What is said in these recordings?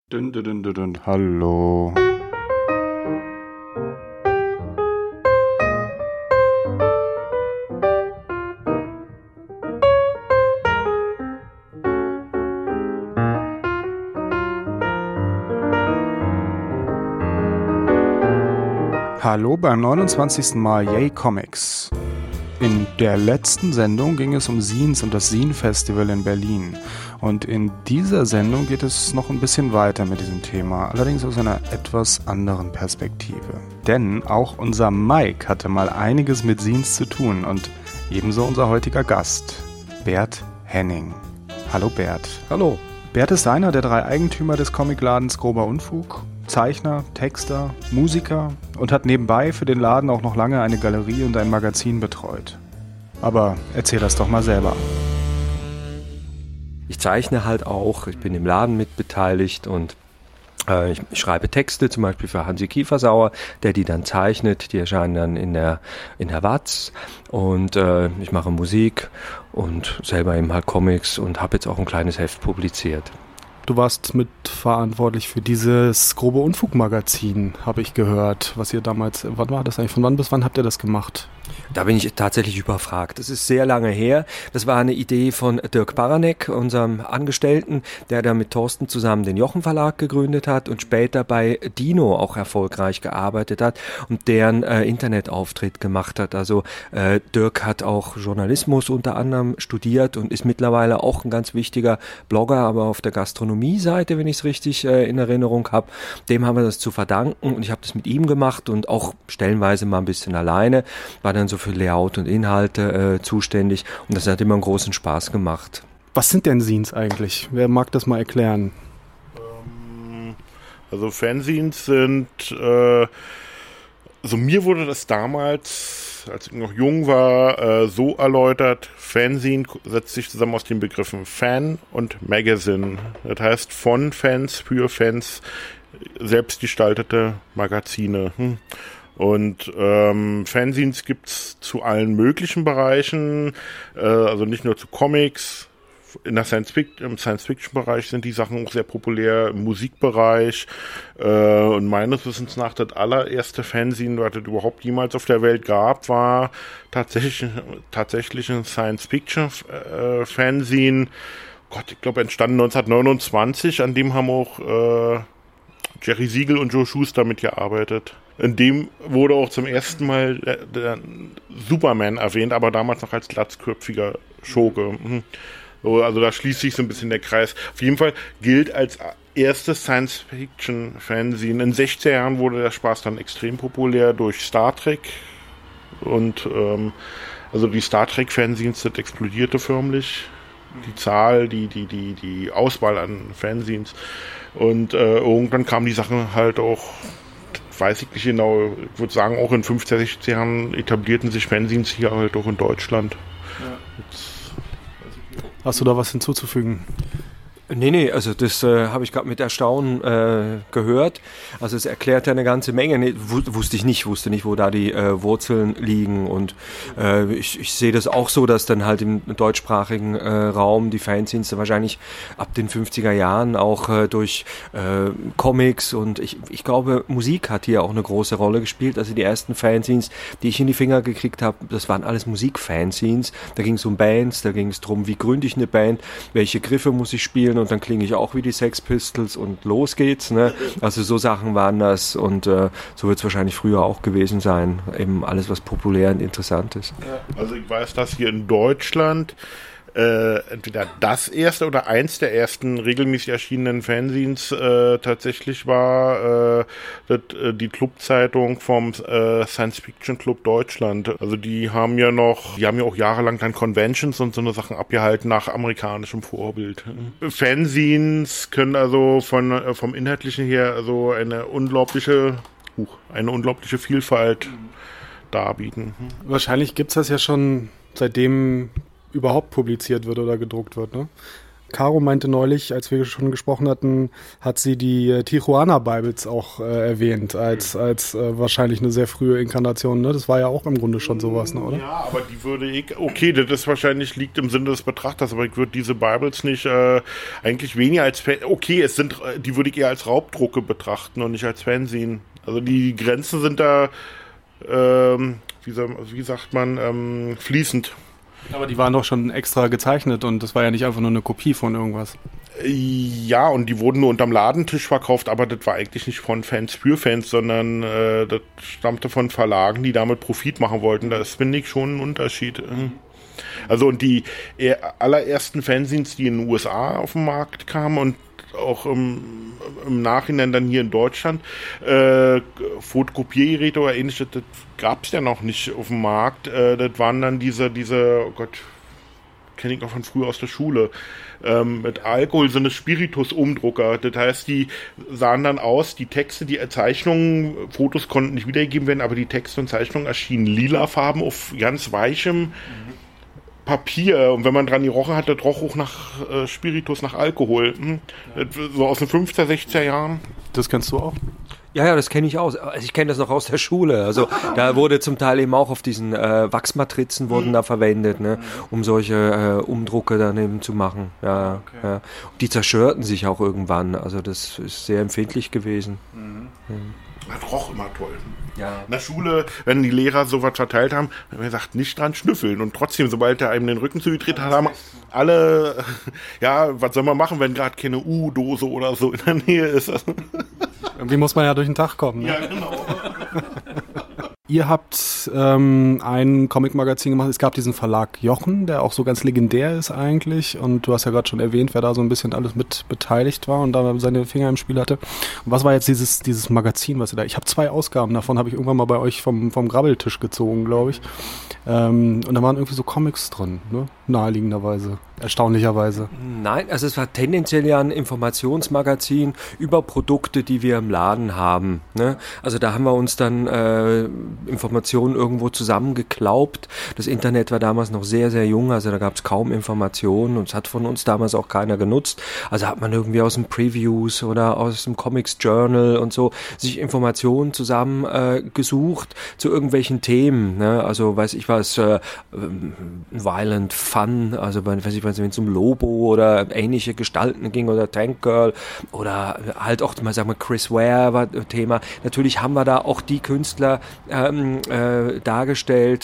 Dün, dün, dün, dün, dün. Hallo. Hallo beim 29. Mal Yay Comics. In der letzten Sendung ging es um Zines und das Zine-Festival in Berlin. Und in dieser Sendung geht es noch ein bisschen weiter mit diesem Thema, allerdings aus einer etwas anderen Perspektive. Denn auch unser Mike hatte mal einiges mit Zines zu tun und ebenso unser heutiger Gast, Bert Henning. Hallo Bert. Hallo. Bert ist einer der 3 Eigentümer des Comicladens Grober Unfug, Zeichner, Texter, Musiker und hat nebenbei für den Laden auch noch lange eine Galerie und ein Magazin betreut. Aber erzähl das doch mal selber. Ich zeichne halt auch, ich bin im Laden mitbeteiligt und ich schreibe Texte, zum Beispiel für Hansi Kiefersauer, der die dann zeichnet, die erscheinen dann in der Watz und ich mache Musik und selber eben halt Comics und habe jetzt auch ein kleines Heft publiziert. Du warst mitverantwortlich für dieses Grober Unfug-Magazin, habe ich gehört, was ihr damals, wann war das eigentlich, von wann bis wann habt ihr das gemacht? Da bin ich tatsächlich überfragt. Das ist sehr lange her. Das war eine Idee von Dirk Baranek, unserem Angestellten, der da mit Thorsten zusammen den Jochen Verlag gegründet hat und später bei Dino auch erfolgreich gearbeitet hat und deren Internetauftritt gemacht hat. Also Dirk hat auch Journalismus unter anderem studiert und ist mittlerweile auch ein ganz wichtiger Blogger, aber auf der Gastronomie-Seite, wenn ich es richtig in Erinnerung habe. Dem haben wir das zu verdanken und ich habe das mit ihm gemacht und auch stellenweise mal ein bisschen alleine, war dann so für Layout und Inhalte zuständig und das hat immer einen großen Spaß gemacht. Was sind denn Zines eigentlich? Wer mag das mal erklären? Also Fanzines sind, also mir wurde das damals, als ich noch jung war, so erläutert, Fanzine setzt sich zusammen aus den Begriffen Fan und Magazine. Das heißt von Fans für Fans, selbstgestaltete Magazine. Und Fanzines gibt's zu allen möglichen Bereichen, also nicht nur zu Comics. Im Science-Fiction-Bereich sind die Sachen auch sehr populär, im Musikbereich. Und meines Wissens nach das allererste Fanzine, was es überhaupt jemals auf der Welt gab, war tatsächlich ein Science-Fiction-Fanzine. Gott, ich glaube entstanden 1929, an dem haben auch Jerry Siegel und Joe Shuster mitgearbeitet. In dem wurde auch zum ersten Mal der Superman erwähnt, aber damals noch als glatzköpfiger Schurke. Also da schließt sich so ein bisschen der Kreis. Auf jeden Fall gilt als erstes Science-Fiction-Fanzine. In den 60er Jahren wurde der Spaß dann extrem populär durch Star Trek. Und also die Star Trek-Fanzines sind explodierte förmlich. Die Zahl, die Auswahl an Fanzines. Und irgendwann kam die Sache halt auch, weiß ich nicht genau, ich würde sagen, auch in 50er, 60er Jahren etablierten sich Fanzines hier halt auch in Deutschland. Ja. Hast du da was hinzuzufügen? Nee, also das habe ich gerade mit Erstaunen gehört. Also es erklärt ja eine ganze Menge. Nee, wusste nicht, wo da die Wurzeln liegen. Und ich sehe das auch so, dass dann halt im deutschsprachigen Raum die Fanzines wahrscheinlich ab den 50er Jahren auch durch Comics und ich glaube, Musik hat hier auch eine große Rolle gespielt. Also die ersten Fanzines, die ich in die Finger gekriegt habe, das waren alles Musikfanzines. Da ging es um Bands, da ging es darum, wie gründe ich eine Band, welche Griffe muss ich spielen und dann klinge ich auch wie die Sex Pistols und los geht's, ne? Also so Sachen waren das und so wird es wahrscheinlich früher auch gewesen sein, eben alles, was populär und interessant ist. Also ich weiß, dass hier in Deutschland entweder das erste oder eins der ersten regelmäßig erschienenen Fanzines tatsächlich war die Clubzeitung vom Science Fiction Club Deutschland. Also die haben ja auch jahrelang dann Conventions und so eine Sachen abgehalten nach amerikanischem Vorbild. Fanzines können also vom Inhaltlichen her also eine unglaubliche Vielfalt darbieten. Wahrscheinlich gibt's das ja schon seitdem überhaupt publiziert wird oder gedruckt wird, ne? Caro meinte neulich, als wir schon gesprochen hatten, hat sie die Tijuana Bibles auch erwähnt, als wahrscheinlich eine sehr frühe Inkarnation. Ne? Das war ja auch im Grunde schon sowas, ne, oder? Ja, aber die würde ich, okay, das ist wahrscheinlich liegt im Sinne des Betrachters, aber ich würde diese Bibles nicht eigentlich weniger als, okay, die würde ich eher als Raubdrucke betrachten und nicht als Fernsehen. Also die Grenzen sind da, wie sagt man, fließend. Aber die waren doch schon extra gezeichnet und das war ja nicht einfach nur eine Kopie von irgendwas. Ja, und die wurden nur unterm Ladentisch verkauft, aber das war eigentlich nicht von Fans für Fans, sondern das stammte von Verlagen, die damit Profit machen wollten. Das finde ich schon ein Unterschied. Also und die allerersten Fanzines, die in den USA auf den Markt kamen und auch im Nachhinein dann hier in Deutschland, Fotokopiergeräte oder ähnliches, das gab es ja noch nicht auf dem Markt. Das waren dann diese, oh Gott, kenne ich noch von früher aus der Schule, mit Alkohol, so eine Spiritus-Umdrucker. Das heißt, die sahen dann aus, die Texte, die Zeichnungen, Fotos konnten nicht wiedergegeben werden, aber die Texte und Zeichnungen erschienen lilafarben auf ganz weichem Papier, und wenn man dran gerochen hat, das roch auch nach Spiritus, nach Alkohol. So aus den 50er, 60er Jahren. Das kennst du auch? Ja, das kenne ich auch. Also ich kenne das noch aus der Schule. Also da wurde zum Teil eben auch auf diesen Wachsmatrizen wurden da verwendet, ne, um solche Umdrucke dann eben zu machen. Ja, okay. Ja. Die zerstörten sich auch irgendwann. Also das ist sehr empfindlich gewesen. Das roch immer toll. Ja. In der Schule, wenn die Lehrer sowas verteilt haben, haben wir gesagt, nicht dran schnüffeln. Und trotzdem, sobald er einem den Rücken zugetreten hat, haben alle, ja, was soll man machen, wenn gerade keine U-Dose oder so in der Nähe ist. Irgendwie muss man ja durch den Tag kommen. Ne? Ja, genau. Ihr habt ein Comic-Magazin gemacht. Es gab diesen Verlag Jochen, der auch so ganz legendär ist eigentlich. Und du hast ja gerade schon erwähnt, wer da so ein bisschen alles mit beteiligt war und da seine Finger im Spiel hatte. Und was war jetzt dieses Magazin, was ihr da... Ich habe 2 Ausgaben davon, habe ich irgendwann mal bei euch vom Grabbeltisch gezogen, glaube ich. Und da waren irgendwie so Comics drin, ne? Naheliegenderweise. Erstaunlicherweise. Nein, also es war tendenziell ja ein Informationsmagazin über Produkte, die wir im Laden haben. Ne? Also da haben wir uns dann Informationen irgendwo zusammengeklaubt. Das Internet war damals noch sehr, sehr jung, also da gab es kaum Informationen und es hat von uns damals auch keiner genutzt. Also hat man irgendwie aus den Previews oder aus dem Comics Journal und so sich Informationen zusammengesucht zu irgendwelchen Themen. Ne? Also weiß ich was, Violent Fun, also wenn es um Lobo oder ähnliche Gestalten ging oder Tank Girl oder halt auch mal, sagen wir, Chris Ware war Thema. Natürlich haben wir da auch die Künstler dargestellt,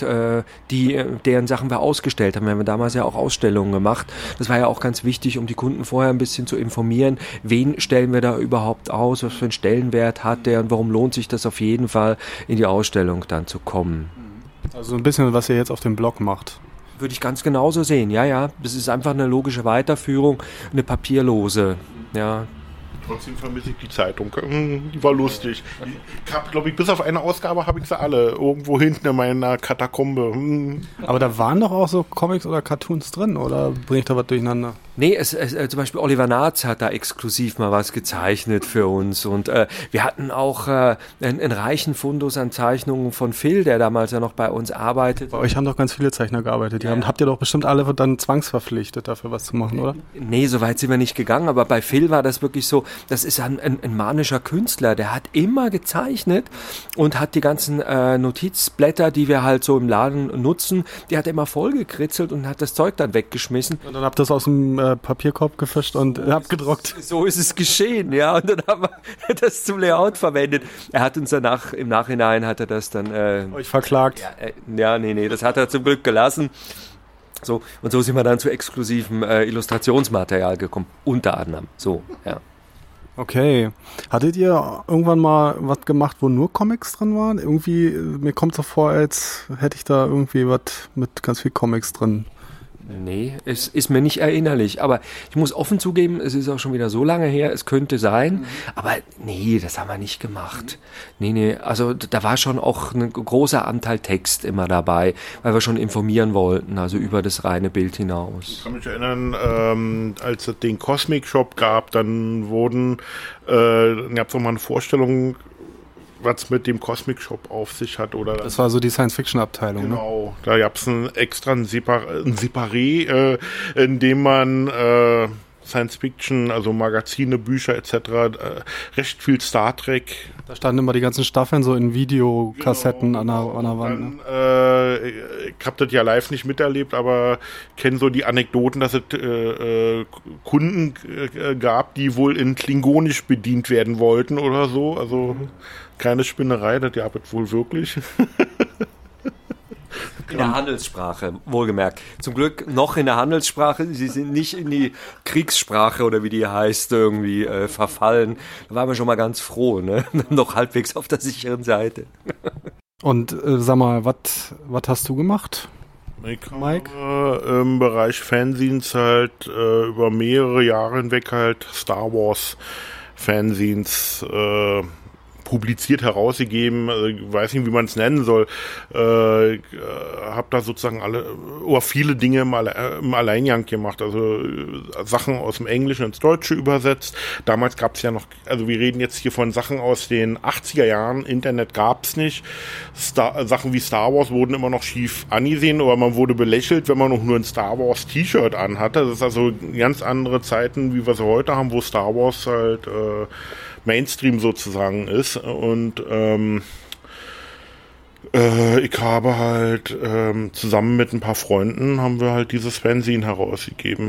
deren Sachen wir ausgestellt haben. Wir haben damals ja auch Ausstellungen gemacht. Das war ja auch ganz wichtig, um die Kunden vorher ein bisschen zu informieren, wen stellen wir da überhaupt aus, was für einen Stellenwert hat der und warum lohnt sich das auf jeden Fall in die Ausstellung dann zu kommen. Also ein bisschen, was ihr jetzt auf dem Blog macht. Würde ich ganz genauso sehen, ja. Das ist einfach eine logische Weiterführung, eine papierlose, ja. Trotzdem vermisse ich die Zeitung. Die war lustig. Ich habe, glaube ich, bis auf eine Ausgabe habe ich sie alle irgendwo hinten in meiner Katakombe. Aber da waren doch auch so Comics oder Cartoons drin, oder bringe ich da was durcheinander? Nee, zum Beispiel Oliver Naatz hat da exklusiv mal was gezeichnet für uns und wir hatten auch einen reichen Fundus an Zeichnungen von Phil, der damals ja noch bei uns arbeitet. Bei euch haben doch ganz viele Zeichner gearbeitet. Habt ihr doch bestimmt alle dann zwangsverpflichtet, dafür was zu machen, oder? Nee, so weit sind wir nicht gegangen, aber bei Phil war das wirklich so, das ist ein manischer Künstler, der hat immer gezeichnet und hat die ganzen Notizblätter, die wir halt so im Laden nutzen, die hat er immer vollgekritzelt und hat das Zeug dann weggeschmissen. Und dann habt ihr das aus dem Papierkorb gefischt und abgedruckt. So ist es geschehen, ja, und dann haben wir das zum Layout verwendet. Er hat uns danach, im Nachhinein hat er das dann... euch verklagt? Nee, das hat er zum Glück gelassen. So, und so sind wir dann zu exklusivem Illustrationsmaterial gekommen, unter anderem, so, ja. Okay. Hattet ihr irgendwann mal was gemacht, wo nur Comics drin waren? Irgendwie, mir kommt es so vor, als hätte ich da irgendwie was mit ganz viel Comics drin. Nee, es ist mir nicht erinnerlich, aber ich muss offen zugeben, es ist auch schon wieder so lange her, es könnte sein, aber nee, das haben wir nicht gemacht. Nee, also da war schon auch ein großer Anteil Text immer dabei, weil wir schon informieren wollten, also über das reine Bild hinaus. Ich kann mich erinnern, als es den Cosmic Shop gab, dann wurden, ihr habt so mal eine Vorstellung, was mit dem Cosmic Shop auf sich hat. Oder das war so die Science-Fiction-Abteilung, genau, ne? Da gab es ein Separé, in dem man Science Fiction, also Magazine, Bücher etc., recht viel Star Trek. Da standen immer die ganzen Staffeln so in Videokassetten genau, an der Wand. Dann, ich habe das ja live nicht miterlebt, aber kenne so die Anekdoten, dass es Kunden gab, die wohl in Klingonisch bedient werden wollten oder so. Also keine Spinnerei, das gab es wohl wirklich. In der Handelssprache, wohlgemerkt. Zum Glück noch in der Handelssprache. Sie sind nicht in die Kriegssprache oder wie die heißt irgendwie verfallen. Da waren wir schon mal ganz froh, ne? Noch halbwegs auf der sicheren Seite. Und sag mal, was hast du gemacht, Mike? Im Bereich Fanzines halt über mehrere Jahre hinweg halt Star Wars Fanzines publiziert, herausgegeben, ich weiß nicht, wie man es nennen soll, habe da sozusagen viele Dinge im Alleingang gemacht, also Sachen aus dem Englischen ins Deutsche übersetzt. Damals gab es ja noch, also wir reden jetzt hier von Sachen aus den 80er Jahren, Internet gab es nicht, Sachen wie Star Wars wurden immer noch schief angesehen oder man wurde belächelt, wenn man noch nur ein Star Wars T-Shirt anhatte. Das ist also ganz andere Zeiten, wie wir sie heute haben, wo Star Wars halt Mainstream sozusagen ist und ich habe halt zusammen mit ein paar Freunden haben wir halt dieses Fanzine herausgegeben.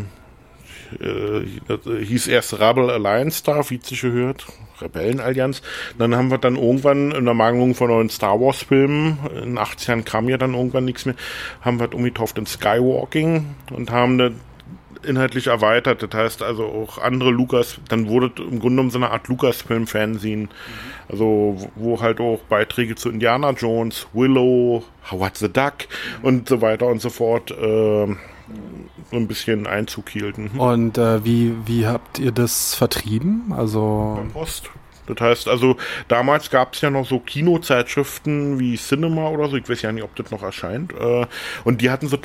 Das hieß erst Rebel Alliance Star, wie es sich gehört, Rebellenallianz. Dann haben wir dann irgendwann in der Mangelung von neuen Star Wars Filmen, in den 80ern kam ja dann irgendwann nichts mehr, haben wir umgetauft in Skywalking und haben eine inhaltlich erweitert, das heißt also auch andere dann wurde im Grunde genommen so eine Art Lucasfilm-Fanzine, also wo halt auch Beiträge zu Indiana Jones, Willow, Howard the Duck und so weiter und so fort so ein bisschen Einzug hielten. Und wie habt ihr das vertrieben? Also Post. Das heißt, also damals gab es ja noch so Kinozeitschriften wie Cinema oder so, ich weiß ja nicht, ob das noch erscheint, und die hatten so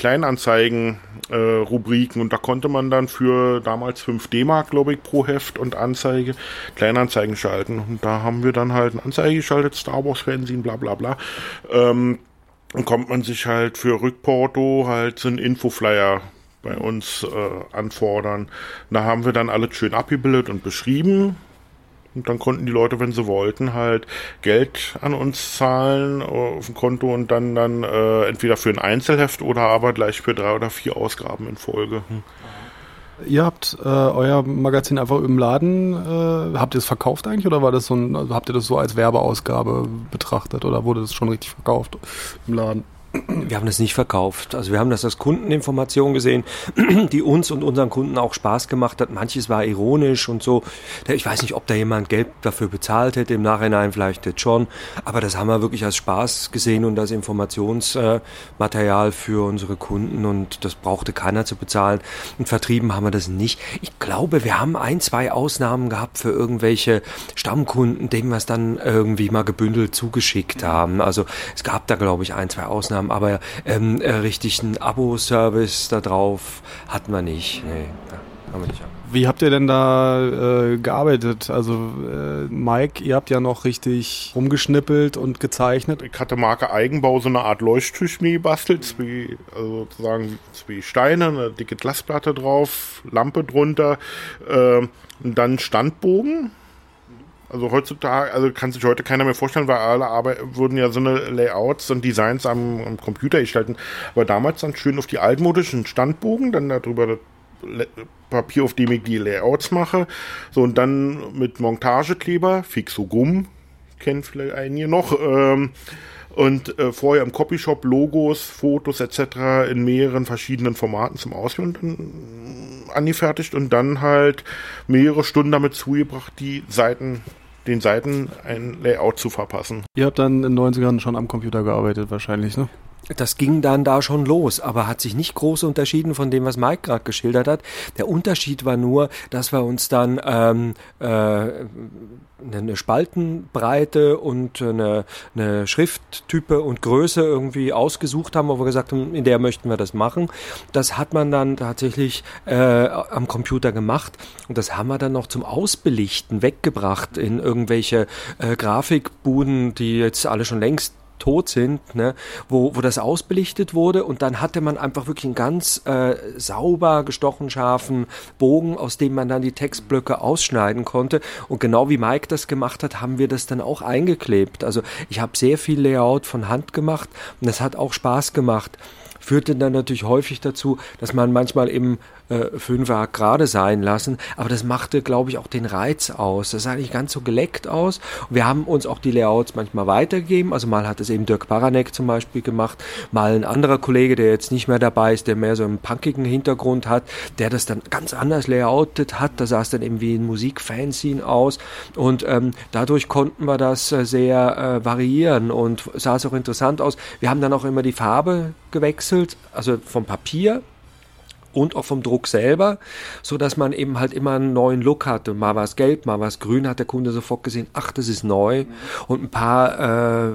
Kleinanzeigen-Rubriken und da konnte man dann für damals 5 D-Mark, glaube ich, pro Heft und Anzeige Kleinanzeigen schalten und da haben wir dann halt eine Anzeige geschaltet, Star Wars Fernsehen, bla bla bla, und kommt man sich halt für Rückporto halt so einen Infoflyer bei uns anfordern. Da haben wir dann alles schön abgebildet und beschrieben. Und dann konnten die Leute, wenn sie wollten, halt Geld an uns zahlen auf dem Konto und dann entweder für ein Einzelheft oder aber gleich für 3 oder 4 Ausgaben in Folge. Ihr habt euer Magazin einfach im Laden, habt ihr es verkauft eigentlich oder war das also habt ihr das so als Werbeausgabe betrachtet oder wurde das schon richtig verkauft im Laden? Wir haben das nicht verkauft. Also wir haben das als Kundeninformation gesehen, die uns und unseren Kunden auch Spaß gemacht hat. Manches war ironisch und so. Ich weiß nicht, ob da jemand Geld dafür bezahlt hätte, im Nachhinein vielleicht jetzt schon. Aber das haben wir wirklich als Spaß gesehen und als Informationsmaterial für unsere Kunden und das brauchte keiner zu bezahlen. Und vertrieben haben wir das nicht. Ich glaube, wir haben 1, 2 Ausnahmen gehabt für irgendwelche Stammkunden, denen wir es dann irgendwie mal gebündelt zugeschickt haben. Also es gab da, glaube ich, 1, 2 Ausnahmen. Aber richtig einen Abo-Service da drauf hatten wir nicht. Nee, haben wir nicht. Wie habt ihr denn da gearbeitet? Also Mike, ihr habt ja noch richtig rumgeschnippelt und gezeichnet. Ich hatte Marke Eigenbau so eine Art Leuchttisch mir gebastelt, zwei Steine, eine dicke Glasplatte drauf, Lampe drunter, und dann Standbogen. Also heutzutage, also kann sich heute keiner mehr vorstellen, weil alle wurden ja so eine Layouts und Designs am Computer gestalten. Aber damals dann schön auf die altmodischen Standbogen, dann darüber das Papier, auf dem ich die Layouts mache. So, und dann mit Montagekleber, Fixogum, kennen vielleicht einige noch, und vorher im Copyshop Logos, Fotos etc. in mehreren verschiedenen Formaten zum Ausführen angefertigt und dann halt mehrere Stunden damit zugebracht, den Seiten ein Layout zu verpassen. Ihr habt dann in den 90ern schon am Computer gearbeitet wahrscheinlich, ne? Das ging dann da schon los, aber hat sich nicht groß unterschieden von dem, was Mike gerade geschildert hat. Der Unterschied war nur, dass wir uns dann eine Spaltenbreite und eine Schrifttype und Größe irgendwie ausgesucht haben, wo wir gesagt haben, in der möchten wir das machen. Das hat man dann tatsächlich am Computer gemacht und das haben wir dann noch zum Ausbelichten weggebracht in irgendwelche Grafikbuden, die jetzt alle schon längst tot sind, ne, wo das ausbelichtet wurde und dann hatte man einfach wirklich einen ganz sauber gestochen scharfen Bogen, aus dem man dann die Textblöcke ausschneiden konnte und genau wie Mike das gemacht hat, haben wir das dann auch eingeklebt. Also ich habe sehr viel Layout von Hand gemacht und das hat auch Spaß gemacht. Führte dann natürlich häufig dazu, dass man manchmal eben Fünfer gerade sein lassen, aber das machte, glaube ich, auch den Reiz aus. Das sah nicht ganz so geleckt aus. Und wir haben uns auch die Layouts manchmal weitergegeben, also mal hat es eben Dirk Baranek zum Beispiel gemacht, mal ein anderer Kollege, der jetzt nicht mehr dabei ist, der mehr so einen punkigen Hintergrund hat, der das dann ganz anders layoutet hat, da sah es dann eben wie ein Musikfanzine aus und dadurch konnten wir das sehr variieren und sah es auch interessant aus. Wir haben dann auch immer die Farbe gewechselt, also vom Papier und auch vom Druck selber, so dass man eben halt immer einen neuen Look hatte. Mal war es gelb, mal war es grün, hat der Kunde sofort gesehen, ach, das ist neu. Und ein paar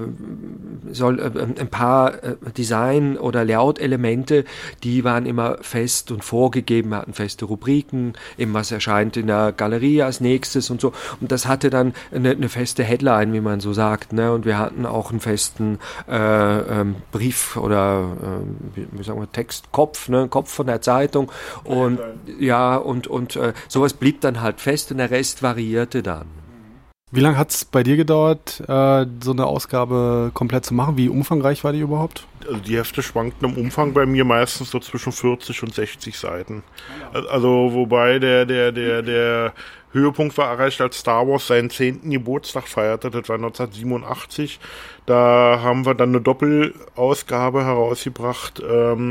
Design- oder Layout-Elemente, die waren immer fest und vorgegeben, wir hatten feste Rubriken, eben was erscheint in der Galerie als nächstes und so. Und das hatte dann eine feste Headline, wie man so sagt, ne? Und wir hatten auch einen festen Brief oder wie sagen wir, Textkopf, ne? Kopf von der Zeitung. Und ja, und sowas blieb dann halt fest und der Rest variierte dann. Wie lange hat es bei dir gedauert, so eine Ausgabe komplett zu machen? Wie umfangreich war die überhaupt? Also die Hefte schwankten im Umfang bei mir meistens so zwischen 40 und 60 Seiten. Also wobei der Höhepunkt war erreicht, als Star Wars seinen 10. Geburtstag feierte, das war 1987. Da haben wir dann eine Doppelausgabe herausgebracht,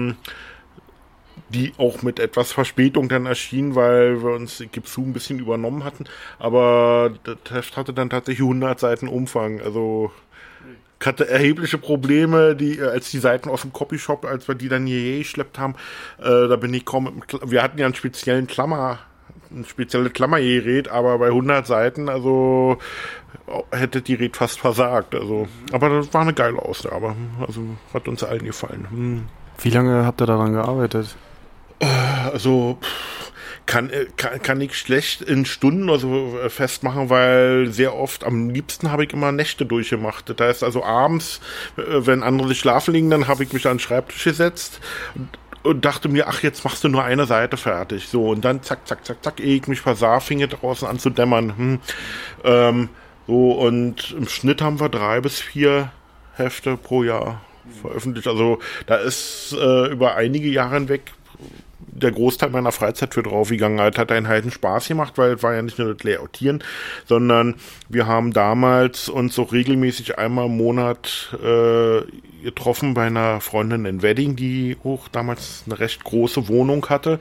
die auch mit etwas Verspätung dann erschien, weil wir uns Gipsu ein bisschen übernommen hatten. Aber das Heft hatte dann tatsächlich 100 Seiten Umfang. Also ich hatte erhebliche Probleme, als die Seiten aus dem Copyshop, als wir die dann hierher geschleppt haben, da bin ich kaum wir hatten ja ein spezielles Klammergerät, aber bei 100 Seiten, also hätte die Gerät fast versagt. Also, aber das war eine geile Ausgabe. Also hat uns allen gefallen. Wie lange habt ihr daran gearbeitet? Also kann ich schlecht in Stunden oder so festmachen, weil sehr oft, am liebsten habe ich immer Nächte durchgemacht. Das heißt also abends, wenn andere sich schlafen liegen, dann habe ich mich an den Schreibtisch gesetzt und dachte mir, ach, jetzt machst du nur eine Seite fertig. So, und dann zack, zack, zack, zack, ehe ich mich versah, fing es draußen an zu dämmern. So, und im Schnitt haben wir 3 bis 4 Hefte pro Jahr veröffentlicht. Also da ist über einige Jahre hinweg der Großteil meiner Freizeit für draufgegangen. Hat einen heiden Spaß gemacht, weil es war ja nicht nur das Layoutieren, sondern wir haben damals uns auch regelmäßig einmal im Monat getroffen bei einer Freundin in Wedding, die auch damals eine recht große Wohnung hatte.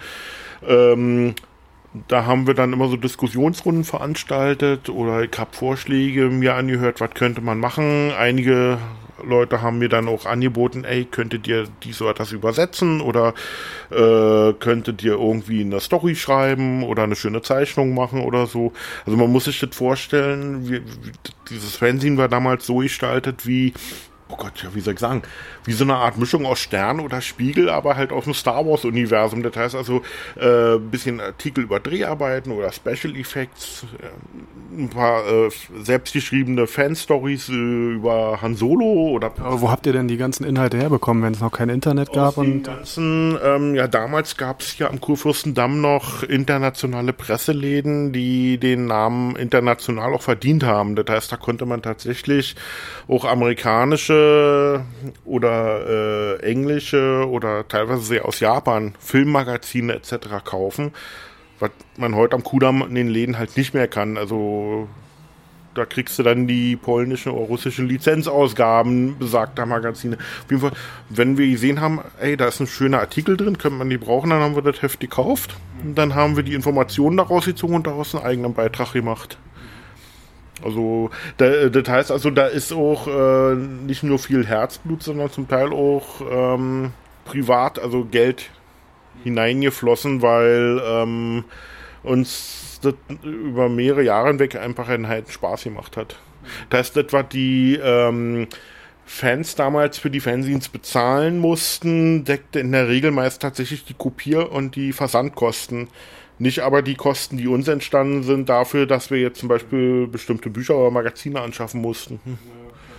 Da haben wir dann immer so Diskussionsrunden veranstaltet oder ich habe Vorschläge mir angehört, was könnte man machen. Einige Leute haben mir dann auch angeboten, ey, könntet ihr dies oder das übersetzen oder könntet ihr irgendwie eine Story schreiben oder eine schöne Zeichnung machen oder so. Also man muss sich das vorstellen, dieses Fanzine war damals so gestaltet wie, oh Gott, ja, wie soll ich sagen, wie so eine Art Mischung aus Stern oder Spiegel, aber halt aus dem Star Wars Universum. Das heißt also ein bisschen Artikel über Dreharbeiten oder Special Effects, ein paar selbstgeschriebene Fan-Stories über Han Solo oder... Aber wo habt ihr denn die ganzen Inhalte herbekommen, wenn es noch kein Internet gab? Aus den ganzen, ja, damals gab es ja am Kurfürstendamm noch internationale Presseläden, die den Namen international auch verdient haben. Das heißt, da konnte man tatsächlich auch amerikanische oder englische oder teilweise aus Japan Filmmagazine etc. kaufen, was man heute am Kudamm in den Läden halt nicht mehr kann. Also da kriegst du dann die polnischen oder russischen Lizenzausgaben besagter Magazine. Auf jeden Fall, wenn wir gesehen haben, ey, da ist ein schöner Artikel drin, könnte man die brauchen, dann haben wir das Heft gekauft. Und dann haben wir die Informationen daraus gezogen und daraus einen eigenen Beitrag gemacht. Also, das heißt also, da ist auch nicht nur viel Herzblut, sondern zum Teil auch privat, also Geld hineingeflossen, weil uns das über mehrere Jahre hinweg einfach einen heiden Spaß gemacht hat. Das heißt, das, was die Fans damals für die Fanzines bezahlen mussten, deckte in der Regel meist tatsächlich die Kopier- und die Versandkosten. Nicht aber die Kosten, die uns entstanden sind, dafür, dass wir jetzt zum Beispiel bestimmte Bücher oder Magazine anschaffen mussten.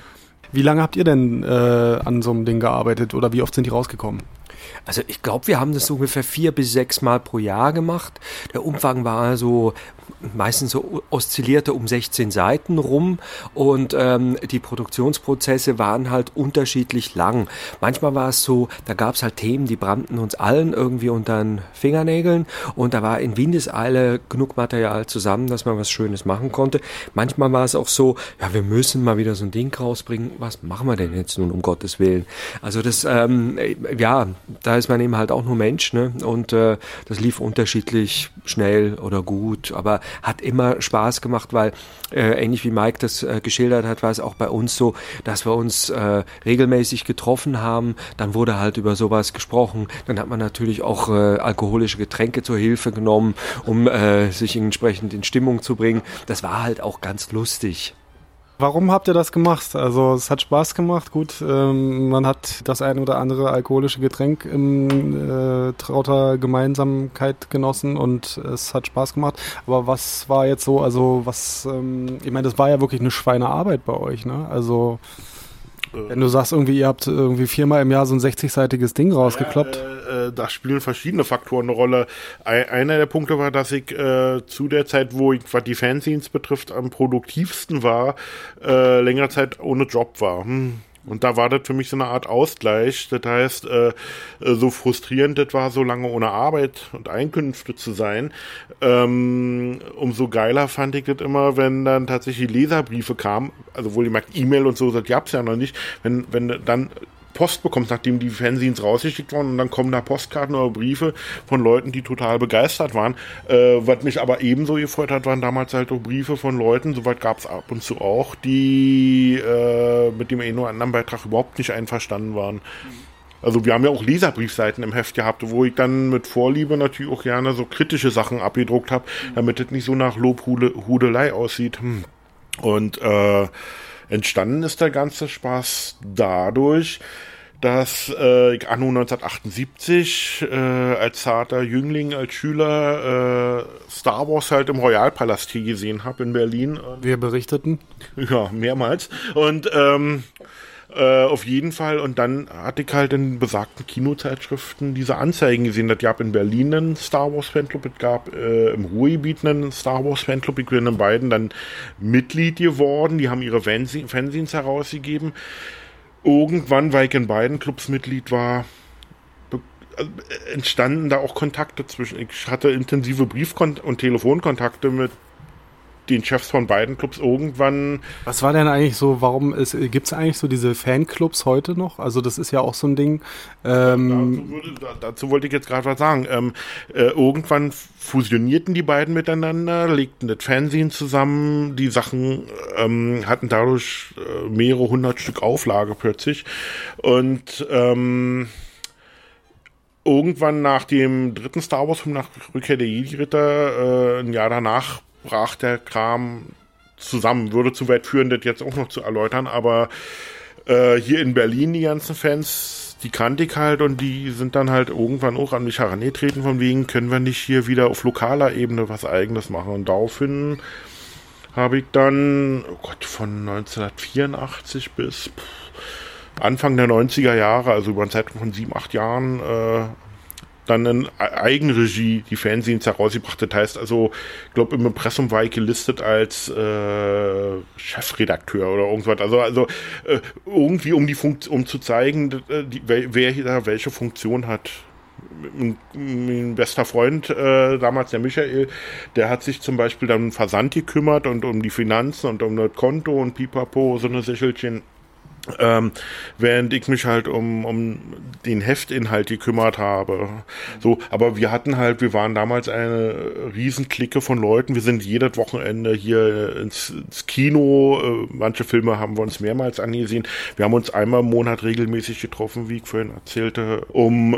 Wie lange habt ihr denn an so einem Ding gearbeitet oder wie oft sind die rausgekommen? Also ich glaube, wir haben das ungefähr 4 bis 6 Mal pro Jahr gemacht. Der Umfang war so meistens so oszillierte um 16 Seiten rum und die Produktionsprozesse waren halt unterschiedlich lang. Manchmal war es so, da gab es halt Themen, die brannten uns allen irgendwie unter den Fingernägeln und da war in Windeseile genug Material zusammen, dass man was Schönes machen konnte. Manchmal war es auch so, ja, wir müssen mal wieder so ein Ding rausbringen. Was machen wir denn jetzt nun, um Gottes Willen? Also das, ja, da ist man eben halt auch nur Mensch, ne? Und das lief unterschiedlich schnell oder gut, aber hat immer Spaß gemacht, weil ähnlich wie Mike das geschildert hat, war es auch bei uns so, dass wir uns regelmäßig getroffen haben, dann wurde halt über sowas gesprochen, dann hat man natürlich auch alkoholische Getränke zur Hilfe genommen, um sich entsprechend in Stimmung zu bringen. Das war halt auch ganz lustig. Warum habt ihr das gemacht? Also es hat Spaß gemacht, gut, man hat das ein oder andere alkoholische Getränk in trauter Gemeinsamkeit genossen und es hat Spaß gemacht. Aber was war jetzt so, also was, ich meine, das war ja wirklich eine Schweinearbeit bei euch, ne? Also wenn du sagst, irgendwie ihr habt irgendwie 4-mal im Jahr so ein 60-seitiges Ding rausgekloppt. Da spielen verschiedene Faktoren eine Rolle. Einer der Punkte war, dass ich zu der Zeit, wo ich, was die Fanzines betrifft, am produktivsten war, längere Zeit ohne Job war. Und da war das für mich so eine Art Ausgleich. Das heißt, so frustrierend das war, so lange ohne Arbeit und Einkünfte zu sein, umso geiler fand ich das immer, wenn dann tatsächlich Leserbriefe kamen, also wohl jemand E-Mail und so, das gab's ja noch nicht, wenn dann Post bekommst, nachdem die Fanzines rausgeschickt wurden und dann kommen da Postkarten oder Briefe von Leuten, die total begeistert waren. Was mich aber ebenso gefreut hat, waren damals halt auch Briefe von Leuten, soweit gab es ab und zu auch, die mit dem einen oder anderen Beitrag überhaupt nicht einverstanden waren. Also wir haben ja auch Leserbriefseiten im Heft gehabt, wo ich dann mit Vorliebe natürlich auch gerne so kritische Sachen abgedruckt habe, damit es nicht so nach Lobhudelei aussieht. Und entstanden ist der ganze Spaß dadurch, dass ich anno 1978 als zarter Jüngling, als Schüler Star Wars halt im Royalpalast hier gesehen habe in Berlin. Wir berichteten. Ja, mehrmals. Und auf jeden Fall. Und dann hatte ich halt in besagten Kinozeitschriften diese Anzeigen gesehen. Das gab in Berlin einen Star Wars Fanclub, es gab im Ruhrgebiet einen Star Wars Fanclub. Ich bin in beiden dann Mitglied geworden. Die haben ihre Fanzines herausgegeben. Irgendwann, weil ich in beiden Clubs Mitglied war, entstanden da auch Kontakte zwischen. Ich hatte intensive und Telefonkontakte mit den Chefs von beiden Clubs irgendwann. Was war denn eigentlich so, gibt es eigentlich so diese Fanclubs heute noch? Also das ist ja auch so ein Ding. Dazu wollte ich jetzt gerade was sagen. Irgendwann fusionierten die beiden miteinander, legten das Fanzine zusammen, die Sachen hatten dadurch mehrere 100 Stück Auflage plötzlich und irgendwann nach dem dritten Star Wars Film, nach Rückkehr der Jedi-Ritter, ein Jahr danach brach der Kram zusammen. Würde zu weit führen, das jetzt auch noch zu erläutern, aber hier in Berlin die ganzen Fans, die kannte ich halt und die sind dann halt irgendwann auch an mich herangetreten, von wegen, können wir nicht hier wieder auf lokaler Ebene was Eigenes machen. Und daraufhin habe ich dann, von 1984 bis Anfang der 90er Jahre, also über einen Zeitraum von 7-8 Jahren, dann in Eigenregie die Fanzines herausgebracht. Das heißt also, ich glaube, im Impressum war ich gelistet als Chefredakteur oder irgendwas. Also irgendwie um zu zeigen, wer hier da welche Funktion hat. Mein bester Freund, damals der Michael, der hat sich zum Beispiel dann um Versand gekümmert und um die Finanzen und um das Konto und pipapo, so eine Sichelchen. Während ich mich halt um den Heftinhalt gekümmert habe. So, aber wir waren damals eine Riesenklicke von Leuten. Wir sind jedes Wochenende hier ins Kino. Manche Filme haben wir uns mehrmals angesehen. Wir haben uns einmal im Monat regelmäßig getroffen, wie ich vorhin erzählte, um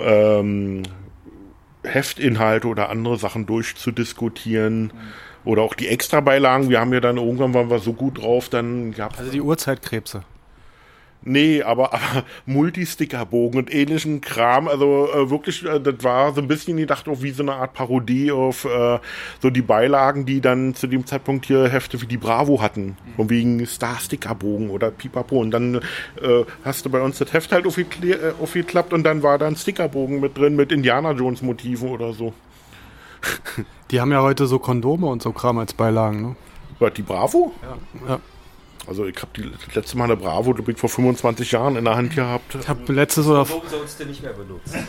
Heftinhalte oder andere Sachen durchzudiskutieren. Oder auch die Extrabeilagen. Wir haben ja dann irgendwann waren wir so gut drauf, dann gab's also die Uhrzeitkrebse. Nee, aber Multistickerbogen und ähnlichen Kram, also wirklich, das war so ein bisschen gedacht auch wie so eine Art Parodie auf so die Beilagen, die dann zu dem Zeitpunkt hier Hefte wie die Bravo hatten, von wegen Star-Stickerbogen oder Pipapo, und dann hast du bei uns das Heft halt aufgeklappt und dann war da ein Stickerbogen mit drin mit Indiana Jones Motiven oder so. Die haben ja heute so Kondome und so Kram als Beilagen, ne? Was, die Bravo? Ja. Also ich habe das letzte Mal eine Bravo, glaube ich, vor 25 Jahren in der Hand gehabt. Ich habe letztes oder... Warum sollst du nicht mehr benutzen?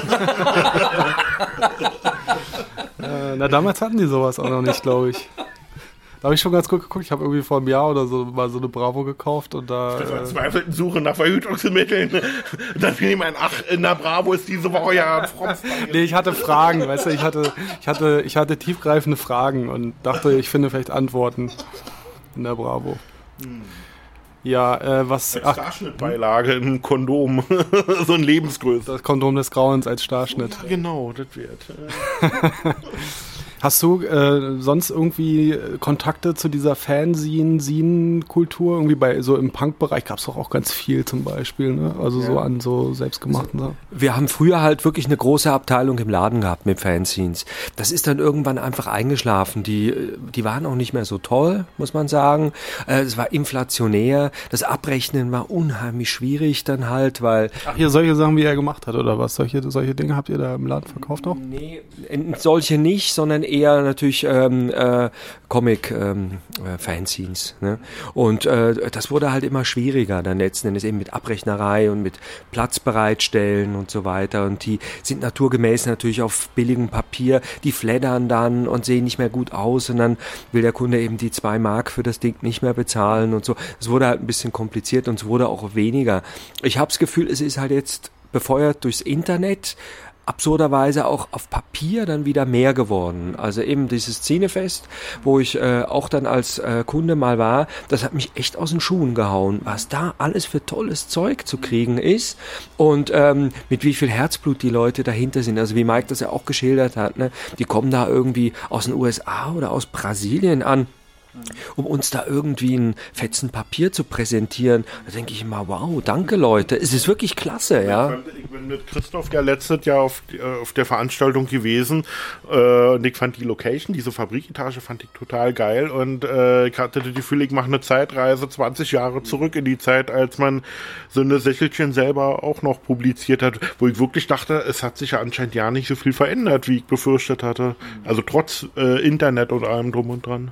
na, damals hatten die sowas auch noch nicht, glaube ich. Da habe ich schon ganz gut geguckt. Ich habe irgendwie vor einem Jahr oder so mal so eine Bravo gekauft und da... Das verzweifelten Suche nach Verhütungsmitteln. Dann fiel ihm ein, in der Bravo ist diese Woche ja Fromms. Nee, ich hatte Fragen, weißt du, ich hatte tiefgreifende Fragen und dachte, ich finde vielleicht Antworten in der Bravo. Ja, was... Als Starschnittbeilage im Kondom. So ein Lebensgröße. Das Kondom des Grauens als Starschnitt. Ja, genau, das wird. Hast du sonst irgendwie Kontakte zu dieser Fanzine-Kultur? Irgendwie so im Punk-Bereich gab es doch auch ganz viel zum Beispiel, ne? Also so an so selbstgemachten Sachen. Wir haben früher halt wirklich eine große Abteilung im Laden gehabt mit Fanzines. Das ist dann irgendwann einfach eingeschlafen. Die waren auch nicht mehr so toll, muss man sagen. Es war inflationär. Das Abrechnen war unheimlich schwierig dann halt, weil... Ach, hier solche Sachen, wie er gemacht hat, oder was? Solche Dinge habt ihr da im Laden verkauft auch? Nee, solche nicht, sondern eher natürlich Comic-Fanzines. Ne? Und das wurde halt immer schwieriger dann letzten Endes eben mit Abrechnerei und mit Platz bereitstellen und so weiter. Und die sind naturgemäß natürlich auf billigem Papier, die flattern dann und sehen nicht mehr gut aus und dann will der Kunde eben die 2 Mark für das Ding nicht mehr bezahlen und so. Es wurde halt ein bisschen kompliziert und es wurde auch weniger. Ich habe das Gefühl, es ist halt jetzt befeuert durchs Internet, absurderweise auch auf Papier dann wieder mehr geworden. Also eben dieses Szenefest, wo ich auch dann als Kunde mal war, das hat mich echt aus den Schuhen gehauen, was da alles für tolles Zeug zu kriegen ist und mit wie viel Herzblut die Leute dahinter sind. Also wie Mike das ja auch geschildert hat, ne? Die kommen da irgendwie aus den USA oder aus Brasilien an, um uns da irgendwie einen Fetzen Papier zu präsentieren. Da denke ich immer, wow, danke Leute, es ist wirklich klasse, ja. Ich bin mit Christoph ja letztes Jahr auf der Veranstaltung gewesen und ich fand die Location, diese Fabriketage fand ich total geil und ich hatte das Gefühl, ich mache eine Zeitreise 20 Jahre zurück in die Zeit, als man so eine Sächelchen selber auch noch publiziert hat, wo ich wirklich dachte, es hat sich ja anscheinend ja nicht so viel verändert, wie ich befürchtet hatte. Also trotz Internet und allem drum und dran.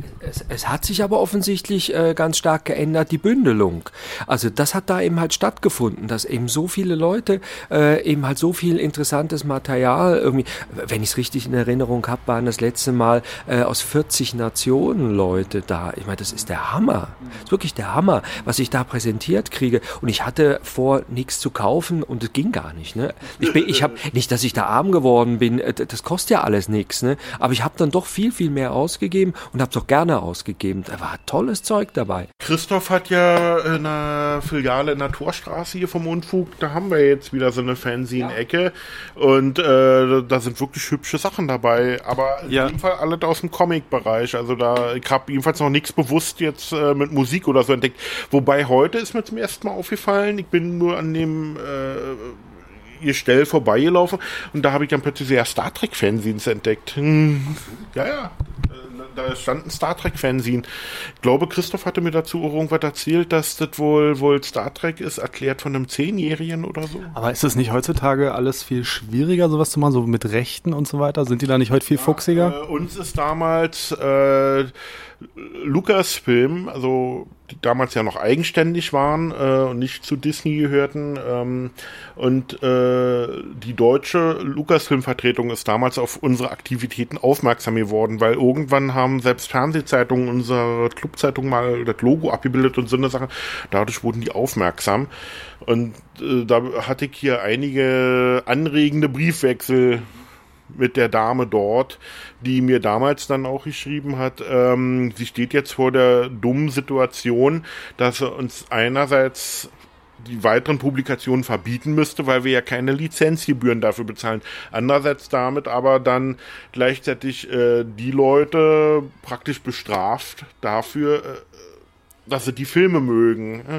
Es hat sich aber offensichtlich ganz stark geändert, die Bündelung. Also das hat da eben halt stattgefunden, dass eben so viele Leute eben halt so viel interessantes Material irgendwie, wenn ich es richtig in Erinnerung habe, waren das letzte Mal aus 40 Nationen Leute da. Ich meine, das ist der Hammer. Das ist wirklich der Hammer, was ich da präsentiert kriege. Und ich hatte vor, nichts zu kaufen und es ging gar nicht. Ne? Ich habe nicht, dass ich da arm geworden bin, das kostet ja alles nichts. Ne? Aber ich habe dann doch viel, viel mehr ausgegeben und habe es auch gerne ausgegeben. Da war tolles Zeug dabei. Christoph hat ja eine Filiale in der Torstraße hier vom Unfug. Da haben wir jetzt wieder so eine Fanzine-Ecke. Und da sind wirklich hübsche Sachen dabei. Aber in jedem Fall alles aus dem Comic-Bereich. Also ich habe jedenfalls noch nichts bewusst jetzt mit Musik oder so entdeckt. Wobei heute ist mir zum ersten Mal aufgefallen, ich bin nur an dem Gestell vorbeigelaufen und da habe ich dann plötzlich sehr Star Trek-Fanzines entdeckt. Ja. Da stand ein Star Trek-Fanzine. Ich glaube, Christoph hatte mir dazu irgendwas erzählt, dass das wohl Star Trek ist, erklärt von einem 10-Jährigen oder so. Aber ist es nicht heutzutage alles viel schwieriger, sowas zu machen, so mit Rechten und so weiter? Sind die da nicht heute viel fuchsiger? Uns ist damals Lucasfilm, also die damals ja noch eigenständig waren und nicht zu Disney gehörten. Und die deutsche Lucasfilm-Vertretung ist damals auf unsere Aktivitäten aufmerksam geworden, weil irgendwann haben selbst Fernsehzeitungen unsere Clubzeitung mal das Logo abgebildet und so eine Sache. Dadurch wurden die aufmerksam. Und da hatte ich hier einige anregende Briefwechsel mit der Dame dort, die mir damals dann auch geschrieben hat, sie steht jetzt vor der dummen Situation, dass sie uns einerseits die weiteren Publikationen verbieten müsste, weil wir ja keine Lizenzgebühren dafür bezahlen. Andererseits damit aber dann gleichzeitig die Leute praktisch bestraft dafür, dass sie die Filme mögen.